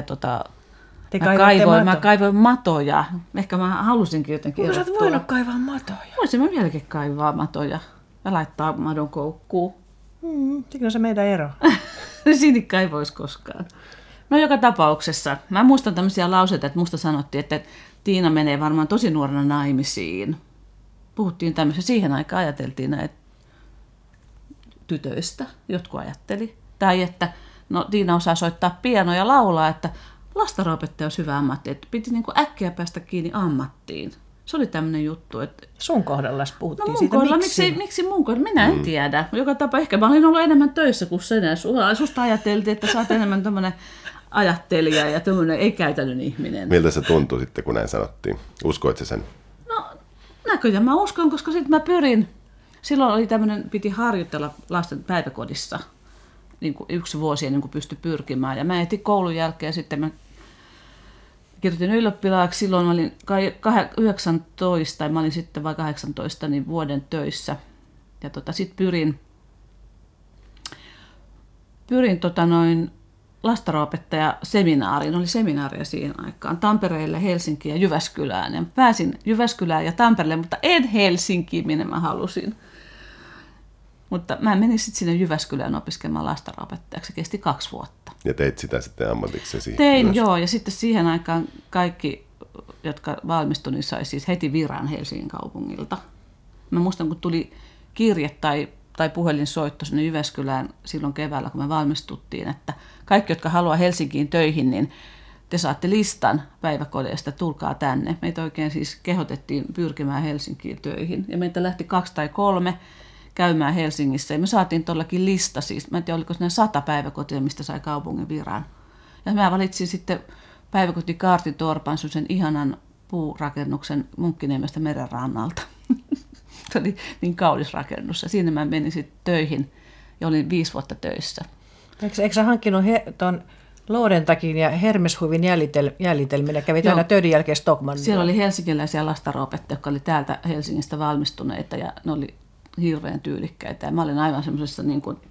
mä kaivoin matoja. Ehkä mä halusinkin jotenkin erottua. Sä oot voinut kaivaa matoja? Voisin mä vieläkin kaivaa matoja ja laittaa madon koukkuun. Siinä on se meidän ero. Sinikka ei voisi koskaan. No joka tapauksessa. Mä muistan tämmöisiä lauseita, että musta sanottiin, että Tiina menee varmaan tosi nuorena naimisiin. Puhuttiin tämmöisiä. Siihen aikaan ajateltiin näitä tytöistä. Jotkut ajatteli. Tai että Tiina osaa soittaa pianoa ja laulaa, että lastentarhanopettaja olisi hyvä ammatti. Että piti niin kuin äkkiä päästä kiinni ammattiin. Se oli tämmöinen juttu. Että sun kohdalla puhuttiin siitä. Miksi mun kohdalla? Minä en tiedä. Joka tapa ehkä mä olin ollut enemmän töissä kuin sen. Susta ajateltiin, että sä oot enemmän tämmöinen ajattelija ja tämmöinen ei-käytännön ihminen. Miltä se tuntui sitten, kun näin sanottiin? Uskoit sä sen? No näköjään mä uskon, koska sitten mä pyrin. Silloin oli tämmöinen, piti harjoitella lasten päiväkodissa. Niin kuin 1 vuosi ennen kuin pystyi pyrkimään. Ja mä etin koulun jälkeen ja sitten mä kirjoitin ylioppilaaksi. Silloin mä olin 19, tai mä olin sitten vai 18, niin vuoden töissä. Ja sitten pyrin lastentarhanopettaja seminaariin. Oli seminaaria siihen aikaan Tampereelle, Helsinkiin ja Jyväskylään. Ja pääsin Jyväskylään ja Tampereelle, mutta en Helsinkiin, minne mä halusin. Mutta mä menin sitten sinne Jyväskylään opiskelemaan lastentarhanopettajaksi. Se kesti 2 vuotta. Ja teit sitä sitten ammatiksesi? Tein, myös. Joo. Ja sitten siihen aikaan kaikki, jotka valmistui, niin sai siis heti viran Helsingin kaupungilta. Mä muistan, kun tuli kirje tai puhelinsoitto sinne Jyväskylään silloin keväällä, kun me valmistuttiin, että kaikki, jotka haluaa Helsinkiin töihin, niin te saatte listan päiväkodeista, tulkaa tänne. Meitä oikein siis kehotettiin pyrkimään Helsinkiin töihin. Ja meitä lähti 2 tai 3 käymään Helsingissä. Ja me saatiin todellakin lista, siis mä en tiedä, oliko siinä 100 päiväkotia, mistä sai kaupungin viran. Ja mä valitsin sitten päiväkoti Kaartitorpan, sen ihanan puurakennuksen Munkkiniemestä merenrannalta. Se oli niin kaunis rakennus. Ja siinä mä menin sitten töihin ja olin 5 vuotta töissä. Eikö sä hankkinut tuon Loodentakin ja Hermeshuvin jäljitelmillä? Kävit aina töiden jälkeen Stockmannilla. Siellä oli helsinkiläisiä lastentarhanopettajia, jotka oli täältä Helsingistä valmistuneita ja ne oli hirveän tyylikkäitä. Ja mä olin aivan semmoisessa niin kuin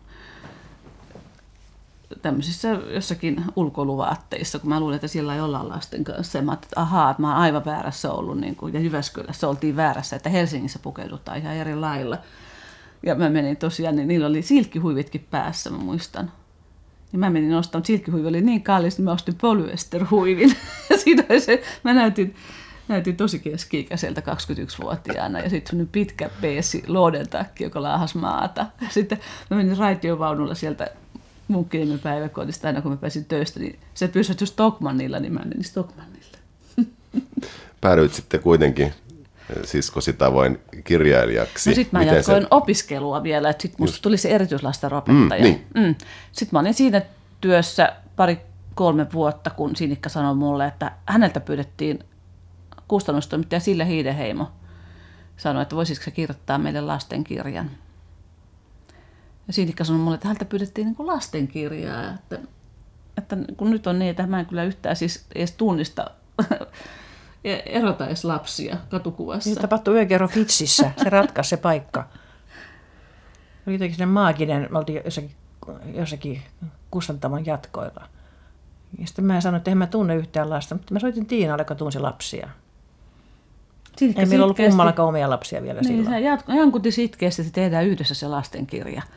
tämmöisissä jossakin ulkoiluvaatteissa, kun mä luulin, että siellä ei olla lasten kanssa. Ja mä ajattelin, että ahaa, että mä oon aivan väärässä ollut. Niin kuin, ja Jyväskylässä oltiin väärässä, että Helsingissä pukeudutaan ihan eri lailla. Ja mä menin tosiaan, niin niillä oli silkkihuivitkin päässä, mä muistan. Ja mä menin ostamaan, silkkihuivi oli niin kallis, että mä ostin polyesterhuivin. Ja siinä mä näytin tosi keski-ikäiseltä 21-vuotiaana ja sitten semmoinen pitkä beesi Loodentakki, joka laahasi maata. Ja sitten mä menin raitiovaunulla sieltä Munkkiniemen päiväkodista aina kun mä pääsin töistä, niin se pysähtyi Stockmannilla, niin mä menin Stockmannille. Päädyit sitten kuitenkin siskosi tavoin kirjailijaksi. No sitten mä jatkoin opiskelua vielä, että sitten musta tuli se erityislastentarhanopettaja. Niin. Sitten mä olin siinä työssä 2-3 vuotta, kun Sinikka sanoi mulle, että häneltä pyydettiin kustannustoimittaja Sille Hiidenheimo. Sanoi, että voisitko se kirjoittaa meille lastenkirjan. Ja Sinikka sanoi mulle, että häneltä pyydettiin niin kuin lastenkirjaa, että kun nyt on niin, että mä en kyllä yhtään siis edes tunnista erota edes lapsia katukuvassa. Niin tapahtui yökerro Fitsissä, se ratkaisi se paikka. Oli jotenkin sellainen maaginen, me oltiin jossakin kustantamon jatkoilla. Ja sitten mä sanoin, että en mä tunne yhtään lasta, mutta mä soitin Tiinalle, joka tunsi lapsia. Ei meillä ollut kummallakaan omia lapsia vielä niin, silloin. Jankutin sitkeästi, että tehdään yhdessä se lastenkirja.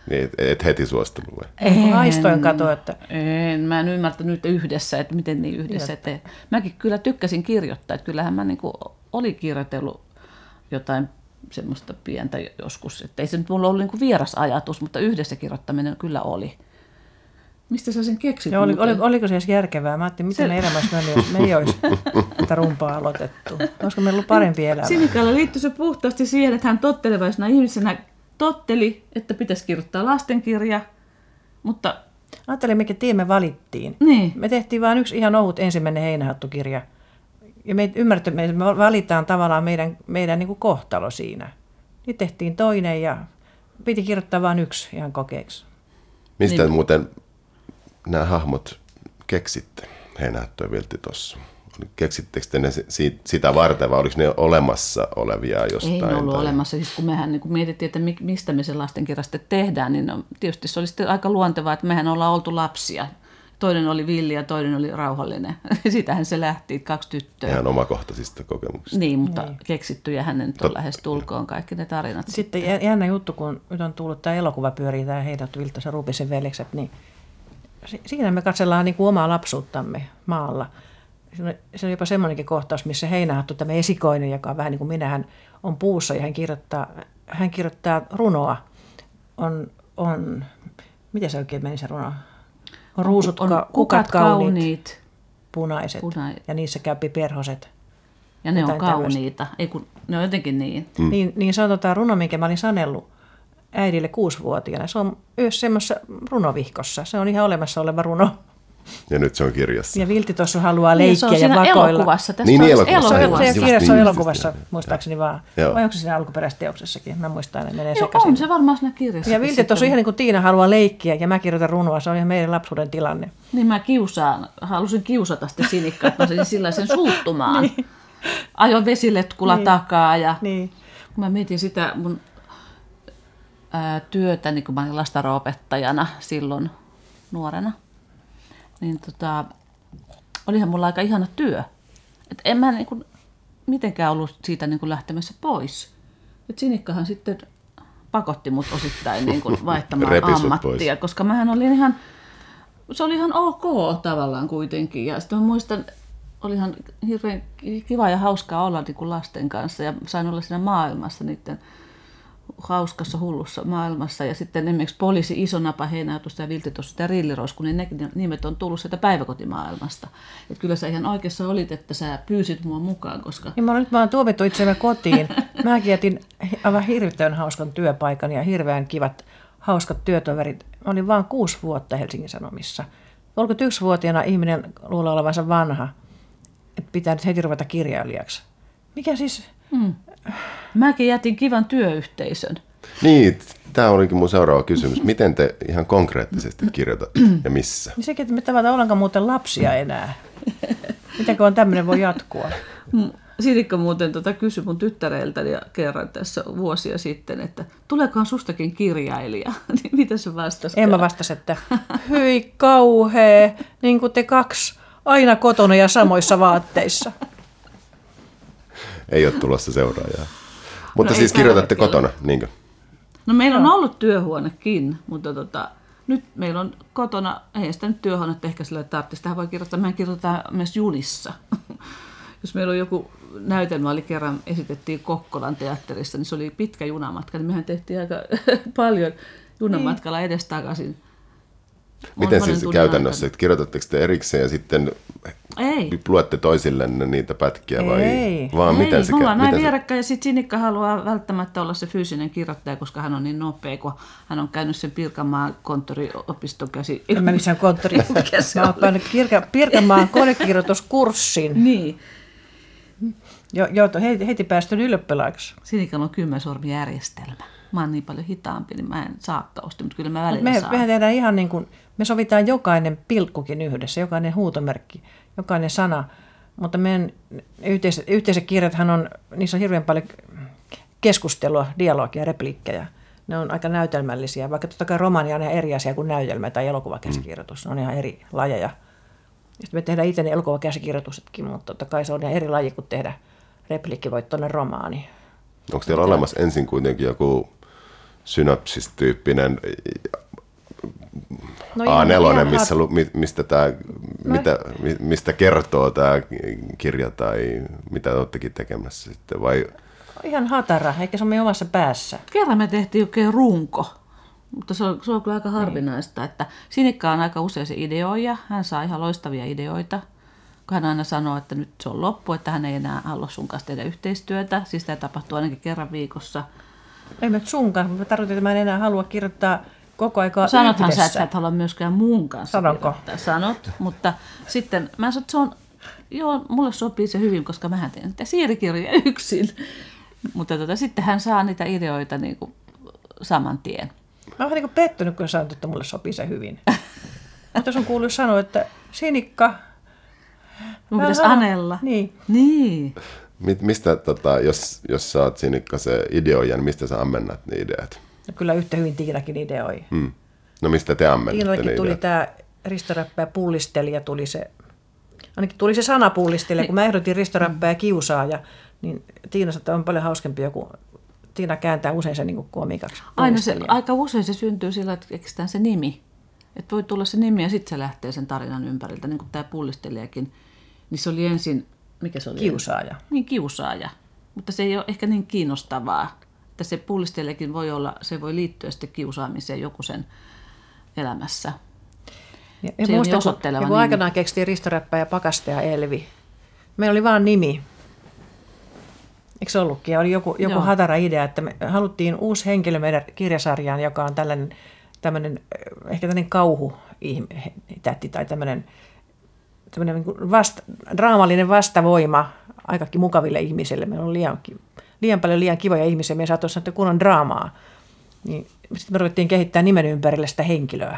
Niin, et heti suostunut vai? Haistoin kato, että... Mä en ymmärtänyt yhdessä, että miten niin yhdessä. Mäkin kyllä tykkäsin kirjoittaa, että kyllähän mä niin kuin olin kirjoitellut jotain semmoista pientä joskus. Että ei se nyt mulla ollut niin kuin vieras ajatus, mutta yhdessä kirjoittaminen kyllä oli. Mistä sä sen keksit? Ja oliko se edes järkevää? Mä ajattelin, miten me elämässä me ei olisi tätä rumpaa aloitettu. Olisiko meillä ollut parempi elämä? Sinikalla liittyi se puhtaasti siihen, että hän tottelevaisena ihmisenä totteli, että pitäisi kirjoittaa lastenkirja, mutta... Ajattelin, mikä tie me valittiin. Niin. Me tehtiin vain yksi ihan ohut ensimmäinen heinähattukirja. Ja me ymmärrettiin, että me valitaan tavallaan meidän niin kuin kohtalo siinä. Niin tehtiin toinen ja piti kirjoittaa vain yksi ihan kokeeksi. Mistä Niin. muuten nämä hahmot keksitte, Heinähattu ja Vilttitossut? Keksittekö te ne sitä varten vai oliko ne olemassa olevia jostain? Ei ne ollut olemassa. Siis kun mehän niin kun mietittiin, että mistä me sen lastenkirja sitten tehdään, niin tietysti se oli sitten aika luontevaa, että mehän ollaan oltu lapsia. Toinen oli villi ja toinen oli rauhallinen. Siitähän se lähti, 2 tyttöä. Ihan omakohtaisista kokemuksista. Niin, mutta keksittyjähän ne nyt on lähes tulkoon kaikki ne tarinat. Sitten jännä juttu, kun nyt on tullut tämä elokuva pyörii, tämä Heinähattu, Vilttitossut ja Ruupisen veljekset, niin siinä me katsellaan niin kuin omaa lapsuuttamme maalla. Se on jopa semmoinenkin kohtaus, missä Heinähattu, tämä esikoinen, joka on vähän niin kuin minä, hän on puussa ja hän kirjoittaa runoa. Miten se oikein meni se runo? On ruusut, kukat kauniit, punaiset ja niissä käy perhoset. Ja ne on kauniita, ei kun ne on jotenkin niin. Niin se on runo, minkä mä olin sanellut äidille 6-vuotiaana. Se on myös semmoisessa runovihkossa. Se on ihan olemassa oleva runo. Ja nyt se on kirjassa. Ja Vilttitossut haluaa leikkiä ja vakoilla. Elokuvassa. Niin, elokuvassa. Se kirjassa on elokuvassa, muistaakseni vaan. Joo. Vai onko se siinä alkuperäisteoksessakin? Mä muistan, että menee Joo, sekaisin. on se varmaan siinä kirjassa. Ja Vilttitossut ihan niin kuin Tiina haluaa leikkiä ja mä kirjoitan runoa. Se on ihan meidän lapsuuden tilanne. Niin mä halusin kiusata sitten Sinikkaa, että mä olisin sellaisen suuttumaan. Niin. Ajoin vesiletkulla takaa ja kun mä mietin sitä mun työtä, niin kun mä olin lastenopettajana silloin nuorena, niin olihan mulla aika ihana työ. Et en mä niin kuin mitenkään ollut siitä niin kuin lähtemässä pois. Et Sinikkahan sitten pakotti mut osittain niin kuin vaihtamaan ammattia, pois. Koska mähän olin se oli ihan ok tavallaan kuitenkin. Ja sitten mä muistan, olihan hirveän kiva ja hauskaa olla niin kuin lasten kanssa ja sain olla siinä maailmassa niiden hauskassa, hullussa maailmassa. Ja sitten esimerkiksi Poliisi, Isonapa, Heinähatusta ja Vilttitossut ja Rillirosku, niin ne nimet on tullut sieltä päiväkotimaailmasta. Että kyllä sä ihan oikeassa olit, että sä pyysit mua mukaan, koska... Niin mä oon tuomittu itsemme kotiin. Mäkin jätin aivan hirveän hauskan työpaikan ja hirveän kivat, hauskat työtoverit. Mä olin vaan 6 vuotta Helsingin Sanomissa. 31-vuotiaana ihminen luulee olevansa vanha, että pitää nyt heti ruveta kirjailijaksi. Mikä siis... Mäkin jätin kivan työyhteisön. Niin, tämä olikin mun seuraava kysymys. Miten te ihan konkreettisesti kirjoitatte ja missä? Niin sekin, että me tavataan ollenkaan muuten lapsia enää. Mitenkö on tämmöinen voi jatkua? Sinikka muuten kysyi mun tyttäreiltäni kerran tässä vuosia sitten, että tuleekohan sustakin kirjailija? Niin mitä se vastasi? Emma vastasi, että hyi kauhea, niin kuin te 2 aina kotona ja samoissa vaatteissa. Ei ole tulossa seuraajaa. Mutta siis kirjoitatte kotona, niinkö? No meillä on ollut työhuonekin, mutta nyt meillä on kotona, ei sitä nyt työhuonetta ehkä sillä tarvitse. Sitä voi kirjoittaa, mehän kirjoitetaan myös junissa. Jos meillä on joku näytelmä, oli kerran esitettiin Kokkolan teatterissa, niin se oli pitkä junamatka, niin mehän tehtiin aika paljon junamatkalla edestakaisin. Miten siis käytännössä, että kirjoitatteko te erikseen ja sitten luette toisillenne niitä pätkiä vai? Vaan miten se käy? Me ollaan näin vierekkäin ja sitten Sinikka haluaa välttämättä olla se fyysinen kirjoittaja, koska hän on niin nopea, kun hän on käynyt sen Pirkanmaan konttoriopiston käsi. En mä missään konttori. Mä oon käynyt Pirkanmaan konekirjoituskurssin. Niin. Heti päästyn ylioppilaaksi. Sinikalla on 10-sormijärjestelmä. Mä oon niin paljon hitaampi, niin mä en saa kausti, mutta kyllä mä välillä saan. Mehän tehdään ihan niin kuin, me sovitaan jokainen pilkkukin yhdessä, jokainen huutomerkki, jokainen sana. Mutta meidän yhteiset kirjathan on, niissä on hirveän paljon keskustelua, dialogia, repliikkejä. Ne on aika näytelmällisiä, vaikka totta kai romaani on ihan eri asia kuin näytelmä tai elokuvakäsikirjoitus. Ne on ihan eri lajeja. Sitten me tehdään itse ne elokuvakäsikirjoituksetkin, mutta totta kai se on ihan eri laji kuin tehdä repliikkivoittoinen romaani. Onko teillä olemassa ensin kuitenkin joku synopsistyyppinen No A4, mistä kertoo tämä kirja tai mitä olettekin tekemässä sitten, vai? Ihan hatara, eikä se ole meidän omassa päässä. Kerran me tehtiin oikein runko, mutta se on kyllä aika harvinaista, että Sinikka on aika usein se ideoija. Hän saa ihan loistavia ideoita, kun hän aina sanoo, että nyt se on loppu, että hän ei enää halua sun kanssa tehdä yhteistyötä. Siis tämä tapahtuu ainakin kerran viikossa. Ei mä sun kanssa, mä tarkoitan, että mä en enää halua kirjoittaa koko aikaa Sanothan yhdessä. sä, että sä et halua myöskään muun kanssa Sanonko? kirjoittaa. Sanot, mutta sitten mä sanon, että se on, joo, mulle sopii se hyvin, koska mähän teen niitä siirikirjoja yksin. Mutta sitten hän saa niitä ideoita niin kuin saman tien. Mä oon vähän niin kuin pettynyt, kun sanot, että mulle sopii se hyvin. Mutta sun kuuluu sanoa, että Sinikka... Mun pitäisi anella. Niin. Mistä, jos sä oot Sinikka se ideoija, niin mistä sä ammennat ne ideat? No kyllä yhtä hyvin Tiinakin ideoi. No mistä te ammennatte ne Tiinallekin tuli ideat? tämä ristoräppää pullistelija, ainakin tuli se sana pullistelija, kun mä ehdotin ristoräppää kiusaaja, niin Tiina sanoi, että on paljon hauskempi joku. Tiina kääntää usein sen niin komikaksi. Aina aika usein se syntyy sillä, että keksitään se nimi. Että voi tulla se nimi ja sitten se lähtee sen tarinan ympäriltä, niin kuin tämä pullistelijakin. Niin se oli ensin, mikä se oli? Kiusaaja. Niin, kiusaaja. Mutta se ei ole ehkä niin kiinnostavaa. Että se pullistelijakin voi olla, se voi liittyä sitten kiusaamiseen joku sen elämässä. Ja Se ei muistan, ole osoitteleva kun nimi. aikanaan keksittiin ristoräppää ja Pakaste ja Elvi. Meillä oli vaan nimi. Eikö se ollutkin? Ja oli joku Joo. hatara idea, että me haluttiin uusi henkilö meidän kirjasarjaan, joka on tämmöinen ehkä tämmöinen kauhutätti tai tämmöinen niin kuin draamallinen vastavoima aikakin mukaville ihmisille. Meillä on liian paljon liian kivoja ihmisiä, me ei saatu sanoa kunnon draamaa. Niin sitten me ruvettiin kehittää nimen ympärille sitä henkilöä.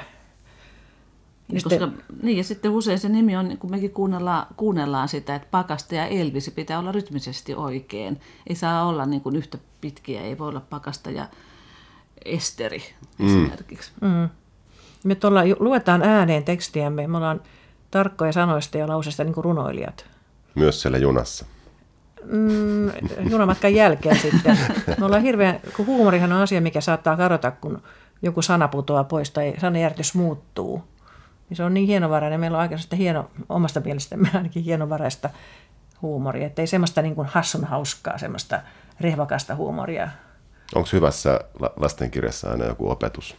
Ja sitten usein se nimi on, kun mekin kuunnellaan sitä, että Pakaste ja Elvi, se pitää olla rytmisesti oikein. Ei saa olla niin kuin yhtä pitkiä, ei voi olla Pakasta ja Esteri esimerkiksi. Me luetaan ääneen tekstiämme, me ollaan tarkkoja sanoista ja lauseista niin kuin runoilijat. Myös siellä junassa. Junamatkan jälkeen sitten. Me ollaan kun huumorihan on asia, mikä saattaa kadota, kun joku sana putoaa pois tai sanajärjestys muuttuu. Niin se on niin hienovarainen. Meillä on aika omasta mielestämme ainakin hienovaraista huumoria. Että ei semmoista niin kuin hassun hauskaa, semmoista rehvakasta huumoria. Onko hyvässä lastenkirjassa aina joku opetus?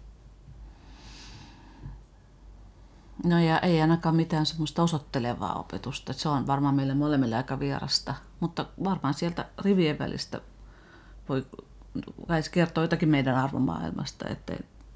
No ja ei ainakaan mitään semmoista osoittelevaa opetusta. Se on varmaan meille molemmille aika vierasta. Mutta varmaan sieltä rivien välistä voi kertoa jotakin meidän arvomaailmasta. Että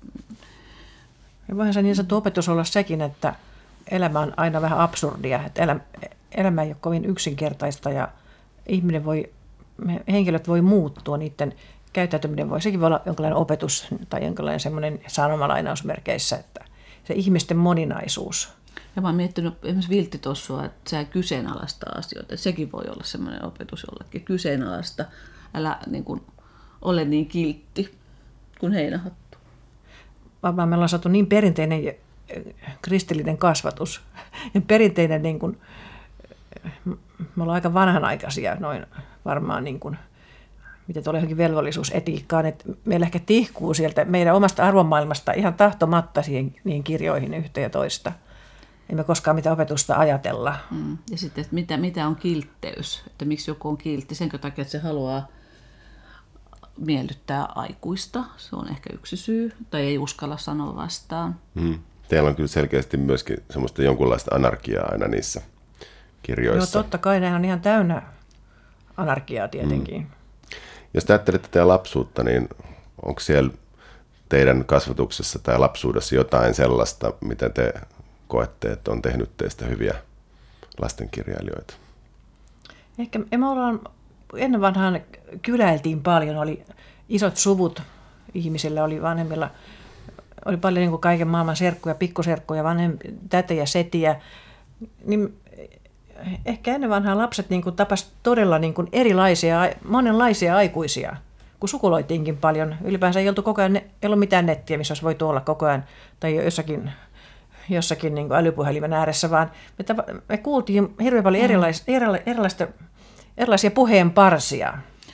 ja voihan se niin sanottu opetus olla sekin, että elämä on aina vähän absurdia. Että elämä ei ole kovin yksinkertaista ja henkilöt voi muuttua, niiden käyttäytyminen sekin voi olla jonkinlainen opetus tai jonkinlainen semmoinen sanomalainausmerkeissä, että se ihmisten moninaisuus. Ja mä oon miettinyt esimerkiksi vilttitossua, että sä kyseenalaista asioita. Sekin voi olla semmoinen opetus jollekin. Kyseenalaista, älä niin kuin, ole niin kiltti kuin heinähattu. Varmaan me ollaan saatu niin perinteinen kristillinen kasvatus ja perinteinen, niin kuin, me ollaan aika vanhanaikaisia noin varmaan, niin kuin, mitä tulee johonkin velvollisuusetiikkaan, että meillä ehkä tihkuu sieltä meidän omasta arvomaailmasta ihan tahtomatta siihen niihin kirjoihin yhtä ja toista. Emme koskaan mitään opetusta ajatella. Ja sitten, että mitä on kiltteys, että miksi joku on kiltti, senkö takia, että se haluaa miellyttää aikuista, se on ehkä yksi syy, tai ei uskalla sanoa vastaan. Teillä on kyllä selkeästi myöskin semmoista jonkunlaista anarkiaa aina niissä kirjoissa. No totta kai, ne on ihan täynnä anarkiaa tietenkin. Jos te ajattelette teidän lapsuutta, niin onko siellä teidän kasvatuksessa tai lapsuudessa jotain sellaista, mitä te koette, että on tehnyt teistä hyviä lastenkirjailijoita? Ehkä me ollaan, ennen vanhaan kyläiltiin paljon, oli isot suvut ihmisillä, oli vanhemmilla, oli paljon niin kuin kaiken maailman serkkuja, pikkuserkkuja, tätejä, setiä, niin ehkä ennen vanhaan lapset niin kuin tapasivat todella niin kuin monenlaisia aikuisia, kun sukuloitiinkin paljon. Ylipäänsä ei ollut mitään nettiä, missä olisi voitu olla koko ajan, tai jossakin niin kuin älypuhelimen ääressä, vaan me kuultiin hirveän paljon erilaisia puheenparsia.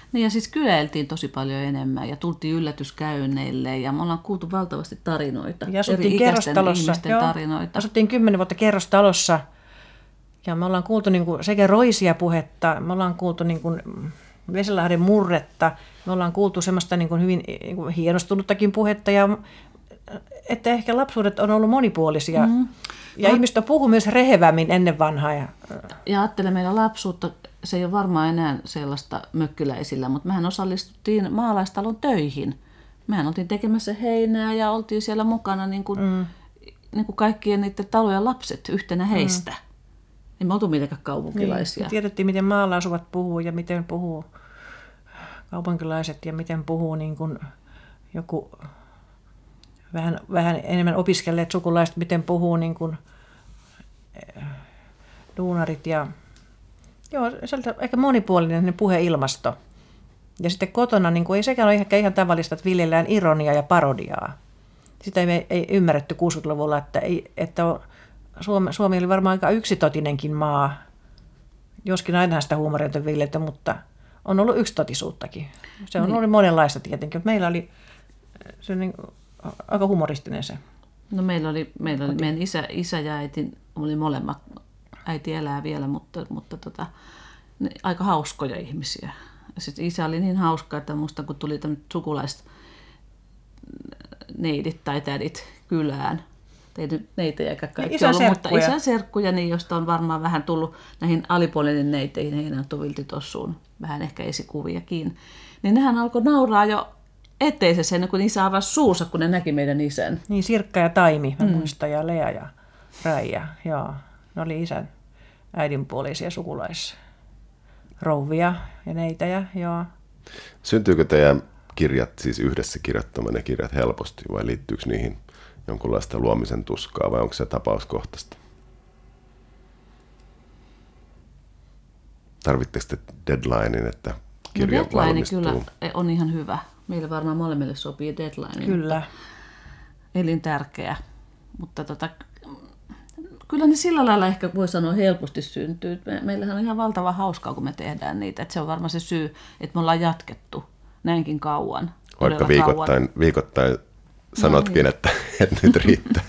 Niin ja siis kyläiltiin tosi paljon enemmän ja tultiin yllätyskäynneille ja me ollaan kuultu valtavasti tarinoita. Ja asuttiin kerrostalossa. Tarinoita. Asuttiin 10 vuotta kerrostalossa ja me ollaan kuultu niin kuin sekä roisia puhetta, me ollaan kuultu niin kuin Vesilahden murretta, me ollaan kuultu semmoista niin kuin hyvin niin kuin hienostunuttakin puhetta ja että ehkä lapsuudet on ollut monipuolisia. Ja ihmiset on puhunut myös rehevämmin ennen vanhaa. Ja ajattelen meidän lapsuutta, se ei ole varmaan enää sellaista mökkiläisillä, mutta mehän osallistuttiin maalaistalon töihin. Mehän oltiin tekemässä heinää ja oltiin siellä mukana niin kuin kaikkien niiden talojen lapset yhtenä heistä. Ei me oltu mitenkään kaupunkilaisia. Niin, tiedettiin, miten maalla asuvat puhuu ja miten puhuu kaupunkilaiset ja miten puhuu niin kuin joku vähän enemmän opiskelleet sukulaiset, miten puhuu niin kuin duunarit. Ja, joo, se on ehkä monipuolinen puheilmasto. Ja sitten kotona niin kuin ei sekään ole ehkä ihan tavallista, että viljellään ironiaa ja parodiaa. Sitä ei ymmärretty 60-luvulla, että Suomi oli varmaan aika yksitotinenkin maa, joskin aina sitä huumoria on viljelty, mutta on ollut yksitotisuuttakin. Se on ollut monenlaista tietenkin, mutta meillä oli se niin, aika humoristinen se. No meillä oli meidän isä ja äiti, oli molemmat, äiti elää vielä, mutta aika hauskoja ihmisiä. Sitten isä oli niin hauska, että musta kun tuli tämmöiset sukulaiset neidit tai tädit kylään, neitä eikä kaikki ollut, mutta isän serkkuja, niin josta on varmaan vähän tullut näihin alipuolinen neiteihin, heinäntoviltitossuun, vähän ehkä esikuviakin, niin nehän alkoi nauraa jo eteisessä ennen kuin isä avasi suussa, kun ne näki meidän isän. Niin, Sirkka ja Taimi, mä muistan, ja Lea ja Raija, joo. Ne oli isän äidinpuolisia sukulaisrouvia ja neitejä, joo. Syntyykö teidän kirjat, siis yhdessä kirjoittamanne kirjat helposti, vai liittyykö niihin jonkunlaista luomisen tuskaa, vai onko se tapauskohtaista? Tarvitteko te deadlinein, että kirja valmistuu? Kyllä on ihan hyvä. Meillä varmaan molemmille sopii deadline. Kyllä. Elintärkeä. Mutta kyllä ne sillä lailla ehkä voi sanoa helposti syntyy. Meillähän on ihan valtava hauskaa, kun me tehdään niitä. Että se on varmaan se syy, että me ollaan jatkettu näinkin kauan. Vaikka viikoittain sanotkin, että nyt riittää.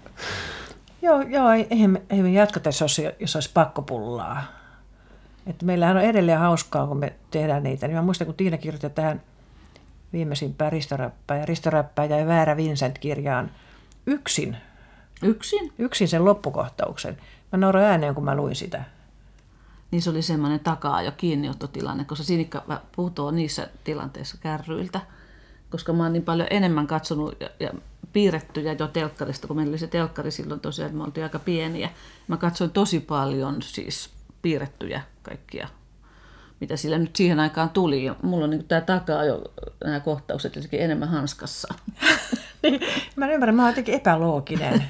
Joo, eihän me jatketa, jos olisi pakkopullaa. Että meillähän on edelleen hauskaa, kun me tehdään niitä. Niin mä muistan, kun Tiina kirjoitti tähän viimeisimpään Ristoräppää ja Väärä Vincent-kirjaan yksin. Yksin? Yksin sen loppukohtauksen. Mä nauroin ääneen, kun mä luin sitä. Niin se oli semmoinen takaa jo kiinniottotilanne, koska Sinikka puhutoo niissä tilanteissa kärryiltä. Koska mä oon niin paljon enemmän katsonut ja piirrettyjä jo telkkarista, kun meillä oli se telkkari silloin tosiaan, että me oltiin aika pieniä. Mä katsoin tosi paljon siis piirrettyjä kaikkia, mitä sillä nyt siihen aikaan tuli. Ja mulla on niin tämä takaa jo nämä kohtaukset jotenkin enemmän hanskassa. Niin, mä ymmärrän, mä oon jotenkin epälooginen.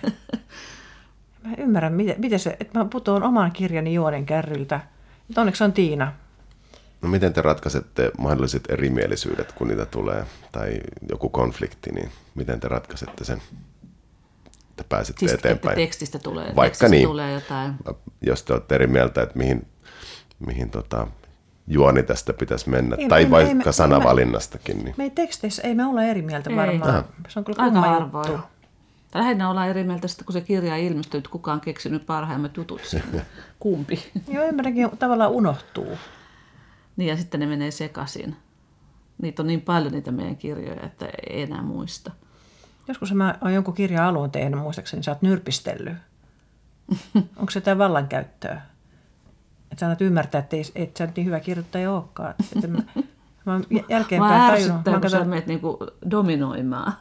Mä ymmärrän, miten se, että mä putoon oman kirjani juonen kärryltä. Mutta onneksi on Tiina. No miten te ratkaisette mahdolliset erimielisyydet, kun niitä tulee, tai joku konflikti, niin miten te ratkaisette sen, että pääsette siis eteenpäin? Että tekstistä tulee, vaikka niin, tulee jotain. Jos te olette eri mieltä, että mihin juoni tästä pitäisi mennä, tai vaikka sanavalinnastakin. Niin. Me ei teksteissä, ei me olla eri mieltä varmaan. Se on kyllä aika kumma juttu. Lähinnä ollaan eri mieltä sitten, kun se kirja ilmestyy, että kuka on keksinyt parhaimmat jutut siihen. Kumpi? Joo, ymmärränkin, tavallaan unohtuu. Niin ja sitten ne menee sekaisin. Niitä on niin paljon niitä meidän kirjoja, että ei enää muista. Joskus mä oon jonkun kirjan alun tehnyt, muistaakseni sä oot nyrpistellyt. Onko se tämä vallankäyttöä? Että sä annat ymmärtää, että et sä niin hyvä kirjoittaja olekaan. Mä oon jälkeenpäin tajunnut. Mä ärsyttää, kun sä menet niinku dominoimaan.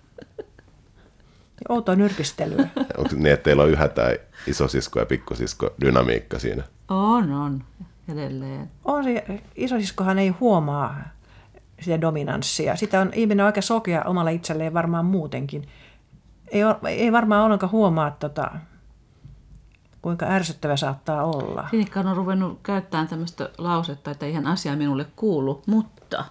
Outoa nyrpistelyä. Onko niin, että teillä on yhä tämä isosisko ja pikkusisko dynamiikka siinä? On. Edelleen. On se, isosiskohan ei huomaa sitä dominanssia. Sitä on ihminen aika sokea omalla itselleen varmaan muutenkin. Ei varmaan ollenkaan huomaa, kuinka ärsyttävä saattaa olla. Sinikka on ruvennut käyttämään tämmöistä lausetta, että eihän asia minulle kuulu, mutta...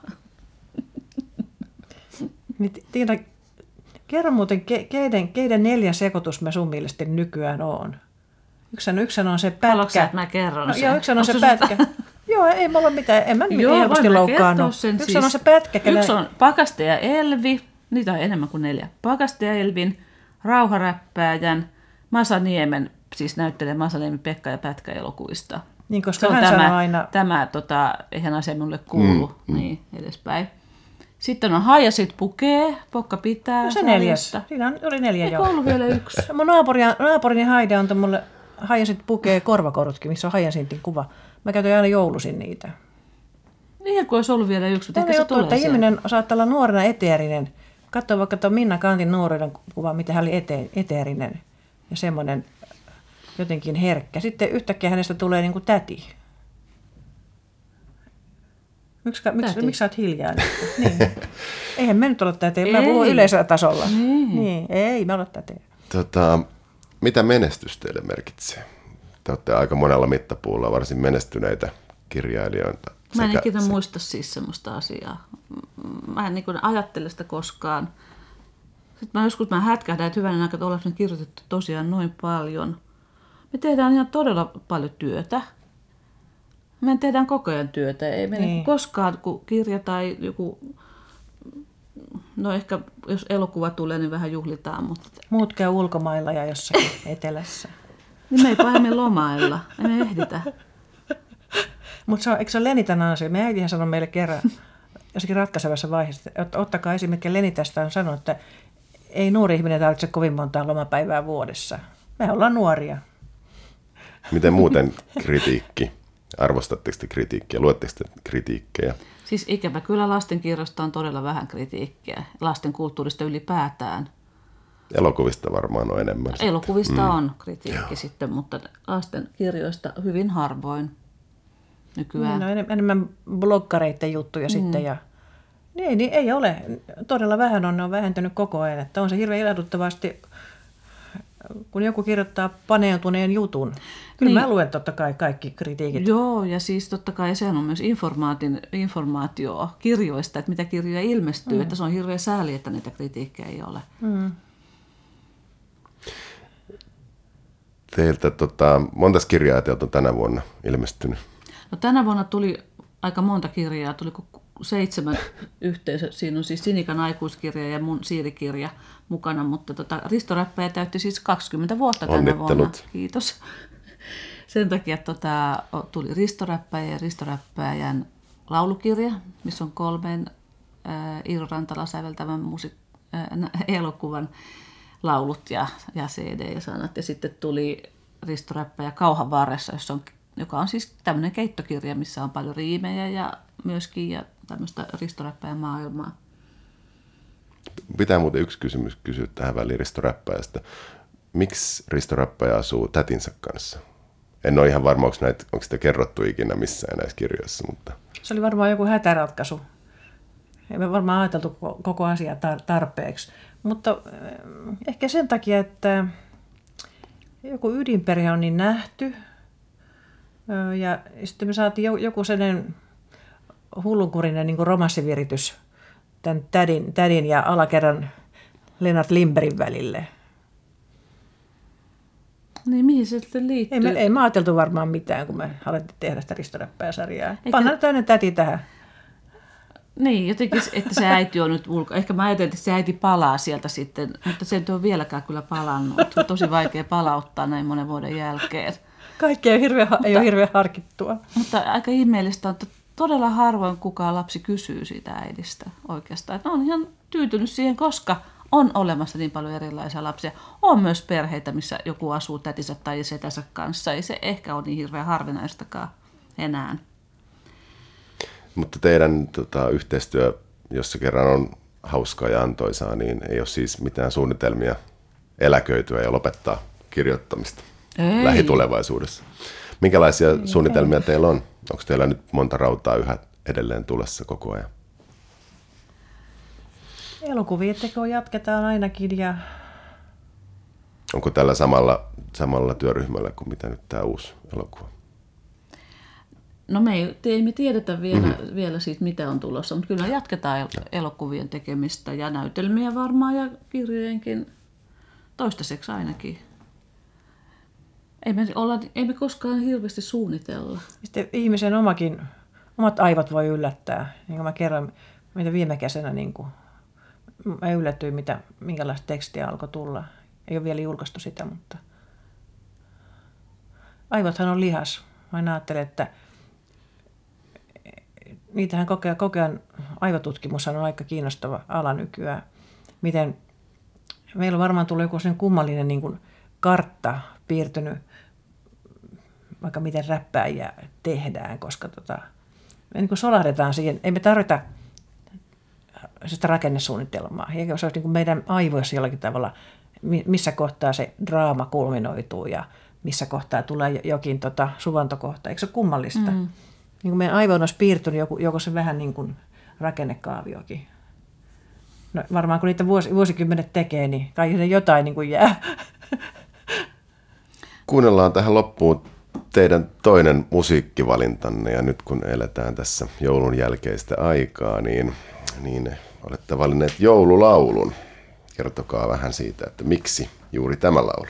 Tiina, kerro muuten, keiden 4 sekoitus mä sun mielestä nykyään on? Yksi on se pätkä. Haluatko sä, että mä kerron sen? Joo, yksi on se pätkä. Joo, ei mulla mitään. En mä helposti voin loukkaannut. kertoa sen. Yksi on se pätkä. Yksi on Pakaste ja Elvi. Niitä on enemmän kuin 4. Pakaste ja Elvin, Rauharäppääjän, Masa Niemen, siis näyttelee Masa Niemen Pekka ja Pätkä-elokuvista. Niin, koska hän sanoo aina... eihän asia minulle kuulu, niin edespäin. Sitten on Hajasit pukee, Pokka pitää. No se 4. Siinä oli 4 jo. Eikö ollut vielä 1? Mun naapurini Haide on mulle Hajasit pukee korvakorutkin, missä on Hajasintin kuva. Mä käytän aina joulusin niitä. Niin, kun olisi ollut vielä 1, mutta ehkä se tulee että siellä. ihminen saattaa olla nuorena eteerinen. Katso vaikka tuon Minna Kantin nuoruuden kuva, miten hän oli eteerinen ja semmoinen jotenkin herkkä. Sitten yhtäkkiä hänestä tulee niin kuin täti. Miksi sä oot hiljaa? Niin. Eihän me nyt olla tätejä. Mä puhun yleisötasolla. Niin. Ei me olla tätejä. Mitä menestys teille merkitsee? Te olette aika monella mittapuulla varsin menestyneitä kirjailijoita. Mä en ikinä muista siis semmoista asiaa. Mä en niin ajattele sitä koskaan. Sitten joskus hätkähdän, että hyvänen aika, että ollaanko me kirjoitettu tosiaan noin paljon. Me tehdään ihan todella paljon työtä. Me tehdään koko ajan työtä. Ei me niin koskaan, kun kirja tai joku... No ehkä jos elokuva tulee, niin vähän juhlitaan. Mutta... Muut käy ulkomailla ja jossakin etelässä. Niin me ei pahemmin lomailla. Emme ehditä. Mutta eikö se ole Lenitan ansio? Me äitihän sanoi meille kerran jossakin ratkaisevassa vaiheessa, että ottakaa esimerkiksi Lenitasta on sanonut, että ei nuori ihminen tarvitse kovin montaa lomapäivää vuodessa. Me ollaan nuoria. Miten muuten kritiikki? Arvostatteko te kritiikkiä? Luetteko te kritiikkejä? Siis ikävä kyllä lastenkirjoista on todella vähän kritiikkiä. Lasten kulttuurista ylipäätään. Elokuvista varmaan on enemmän. Elokuvista on kritiikki sitten, mutta lasten kirjoista hyvin harvoin nykyään. No, enemmän bloggareiden juttuja sitten. Ja... Niin, ei ole. Todella vähän ne on vähentynyt koko ajan. Että on se hirveän ilahduttavasti, kun joku kirjoittaa paneutuneen jutun. Kyllä mä luen totta kai kaikki kritiikit. Joo, ja siis totta kai sehän on myös informaatio kirjoista, että mitä kirjoja ilmestyy. Että se on hirveän sääli, että niitä kritiikkejä ei ole. Teiltä montas kirjaa teiltä on tänä vuonna ilmestynyt? No, tänä vuonna tuli aika monta kirjaa, tuli 7 yhteensä. Siinä on siis Sinikan aikuiskirja ja mun siirikirja mukana, mutta Risto Räppäjä täytti siis 20 vuotta tänä vuonna. Kiitos. Sen takia tuli Risto Räppäjä ja Risto Räppäjän laulukirja, missä on 3 Iiro Rantala säveltävän elokuvan laulut ja CD ja sanat. Ja sitten tuli Risto Räppäjä Kauhan varressa, joka on siis tämmöinen keittokirja, missä on paljon riimejä ja myöskin ja tämmöistä Risto Räppäjän maailmaa. Pitää muuten yksi kysymys kysyä tähän väliin Risto Räppäjästä. Miksi Risto Räppäjä asuu tätinsä kanssa? En ole ihan varma, onko sitä kerrottu ikinä missään näissä kirjoissa. Mutta... Se oli varmaan joku hätäratkaisu. Ei me varmaan ajateltu koko asiaa tarpeeksi. Mutta ehkä sen takia, että joku ydinperhe on niin nähty. Ja sitten me saatiin joku sellainen hullunkurinen niin kuin romanssiviritys tämän tädin ja alakerran Lennart Lindbergin välille. Niin, mihin se sitten liittyy? Ei me ajateltu varmaan mitään, kun me alettiin tehdä sitä Risto Räppäjä-sarjaa. Pannaan toinen täti tähän. Niin, jotenkin, että se äiti on nyt ulko. Ehkä mä ajattelin, että se äiti palaa sieltä sitten, mutta se ei ole vieläkään kyllä palannut. On tosi vaikea palauttaa näin monen vuoden jälkeen. Kaikki ei ole hirveän harkittua. Mutta aika ihmeellistä on, että todella harvoin kukaan lapsi kysyy siitä äidistä oikeastaan. Että on ihan tyytynyt siihen, koska on olemassa niin paljon erilaisia lapsia. On myös perheitä, missä joku asuu tätinsä tai setänsä kanssa. Ei se ehkä ole niin hirveän harvinaistakaan enää. Mutta teidän yhteistyö, jos se kerran on hauskaa ja antoisaa, niin ei ole siis mitään suunnitelmia eläköityä ja lopettaa kirjoittamista lähitulevaisuudessa. Minkälaisia suunnitelmia teillä on? Onko teillä nyt monta rautaa yhä edelleen tulessa koko ajan? Elokuvien tekoa jatketaan ainakin. Ja... Onko tällä samalla työryhmällä kuin mitä nyt tämä uusi elokuva? No me ei tiedetä vielä siitä, mitä on tulossa, mutta kyllä jatketaan elokuvien tekemistä ja näytelmiä varmaan ja kirjojenkin toistaiseksi ainakin. Ei me koskaan hirveästi suunnitella. Sitten ihmisen omat aivot voi yllättää. Niin kuin mä kerron, mitä viime kesänä mä yllätyin, minkälaista tekstiä alkoi tulla. Ei ole vielä julkaistu sitä, mutta aivothan on lihas. Mä ajattelen, että niitähän koko ajan aivotutkimushan on aika kiinnostava ala nykyään. Miten meillä on varmaan tullut joku sen kummallinen kartta piirtynyt, vaikka miten räppääjiä tehdään, koska me solahdetaan siihen. Ei me tarvita sitä rakennesuunnitelmaa. Eikä se olisi meidän aivoissa jollakin tavalla, missä kohtaa se draama kulminoituu ja missä kohtaa tulee jokin suvantokohta. Eikö se ole kummallista? Niin kuin meidän aivoon olisi piirtynyt joko se vähän niin kuin rakennekaaviokin. No, varmaan kun niitä vuosikymmenet tekee, niin kai jotain niin kuin jää. Kuunnellaan tähän loppuun teidän toinen musiikkivalintanne, ja nyt kun eletään tässä joulun jälkeistä aikaa, niin olette valinneet joululaulun. Kertokaa vähän siitä, että miksi juuri tämä laulu.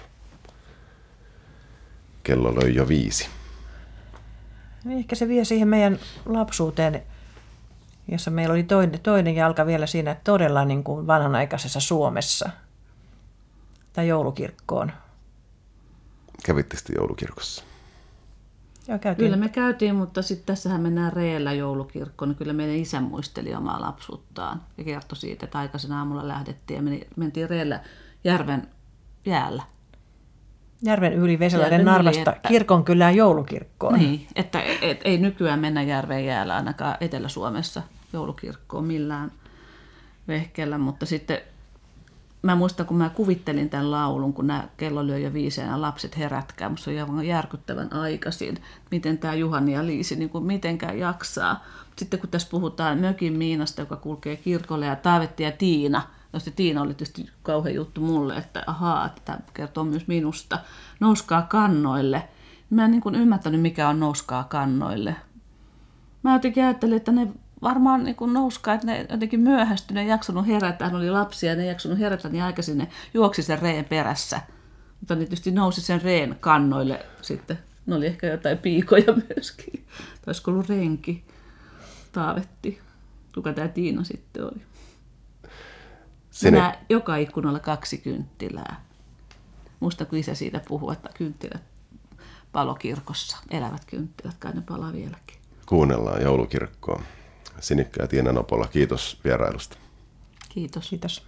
Kello löi jo 5. Ehkä se vie siihen meidän lapsuuteen, jossa meillä oli toinen jalka vielä siinä todella niin kuin vanhanaikaisessa Suomessa. Tai joulukirkkoon. Kävitte sitten joulukirkossa? Joo, käytiin. Kyllä me käytiin, mutta sitten tässähän mennään reellä joulukirkkoon, niin kyllä meidän isä muisteli omaa lapsuuttaan ja kertoi siitä, että aikaisin aamulla lähdettiin ja mentiin reellä järven jäällä. Järven yli Veselahden Narvasta kirkonkylään joulukirkkoon. Niin, että ei nykyään mennä järven jäällä ainakaan Etelä-Suomessa joulukirkkoon millään vehkeellä, mutta sitten mä muistan, kun mä kuvittelin tämän laulun, kun kello lyö jo 5 ja lapset herätkää. Musta on aivan järkyttävän aikaisin, miten tämä Juhani ja Liisi niin kuin mitenkään jaksaa. Sitten kun tässä puhutaan mökin Miinasta, joka kulkee kirkolle, ja Taavetti ja Tiina. No se Tiina oli tietysti kauhean juttu mulle, että ahaa, että tämä kertoo myös minusta. Nouskaa kannoille. Mä en niin kuin ymmärtänyt, mikä on nouskaa kannoille. Mä jotenkin ajattelin, että ne varmaan niin kuin nouskaa, että ne jotenkin myöhästyi, ne ei jaksanut herätä, hän oli lapsia, ne ei jaksanut herätä, niin aikaisin ne juoksi sen reen perässä. Mutta ne tietysti nousi sen reen kannoille sitten. Ne oli ehkä jotain piikoja myöskin. Taisiko ollut renki, Taavetti, kuka tämä Tiina sitten oli. Mä joka ikkunalla 2 kynttilää. Musta kun isä siitä puhuu, että kynttilät palo kirkossa, elävät kynttilät, kai ne palaa vieläkin. Kuunnellaan joulukirkkoa. Sinikka ja Tiina Nopola, kiitos vierailusta. Kiitos. Kiitos.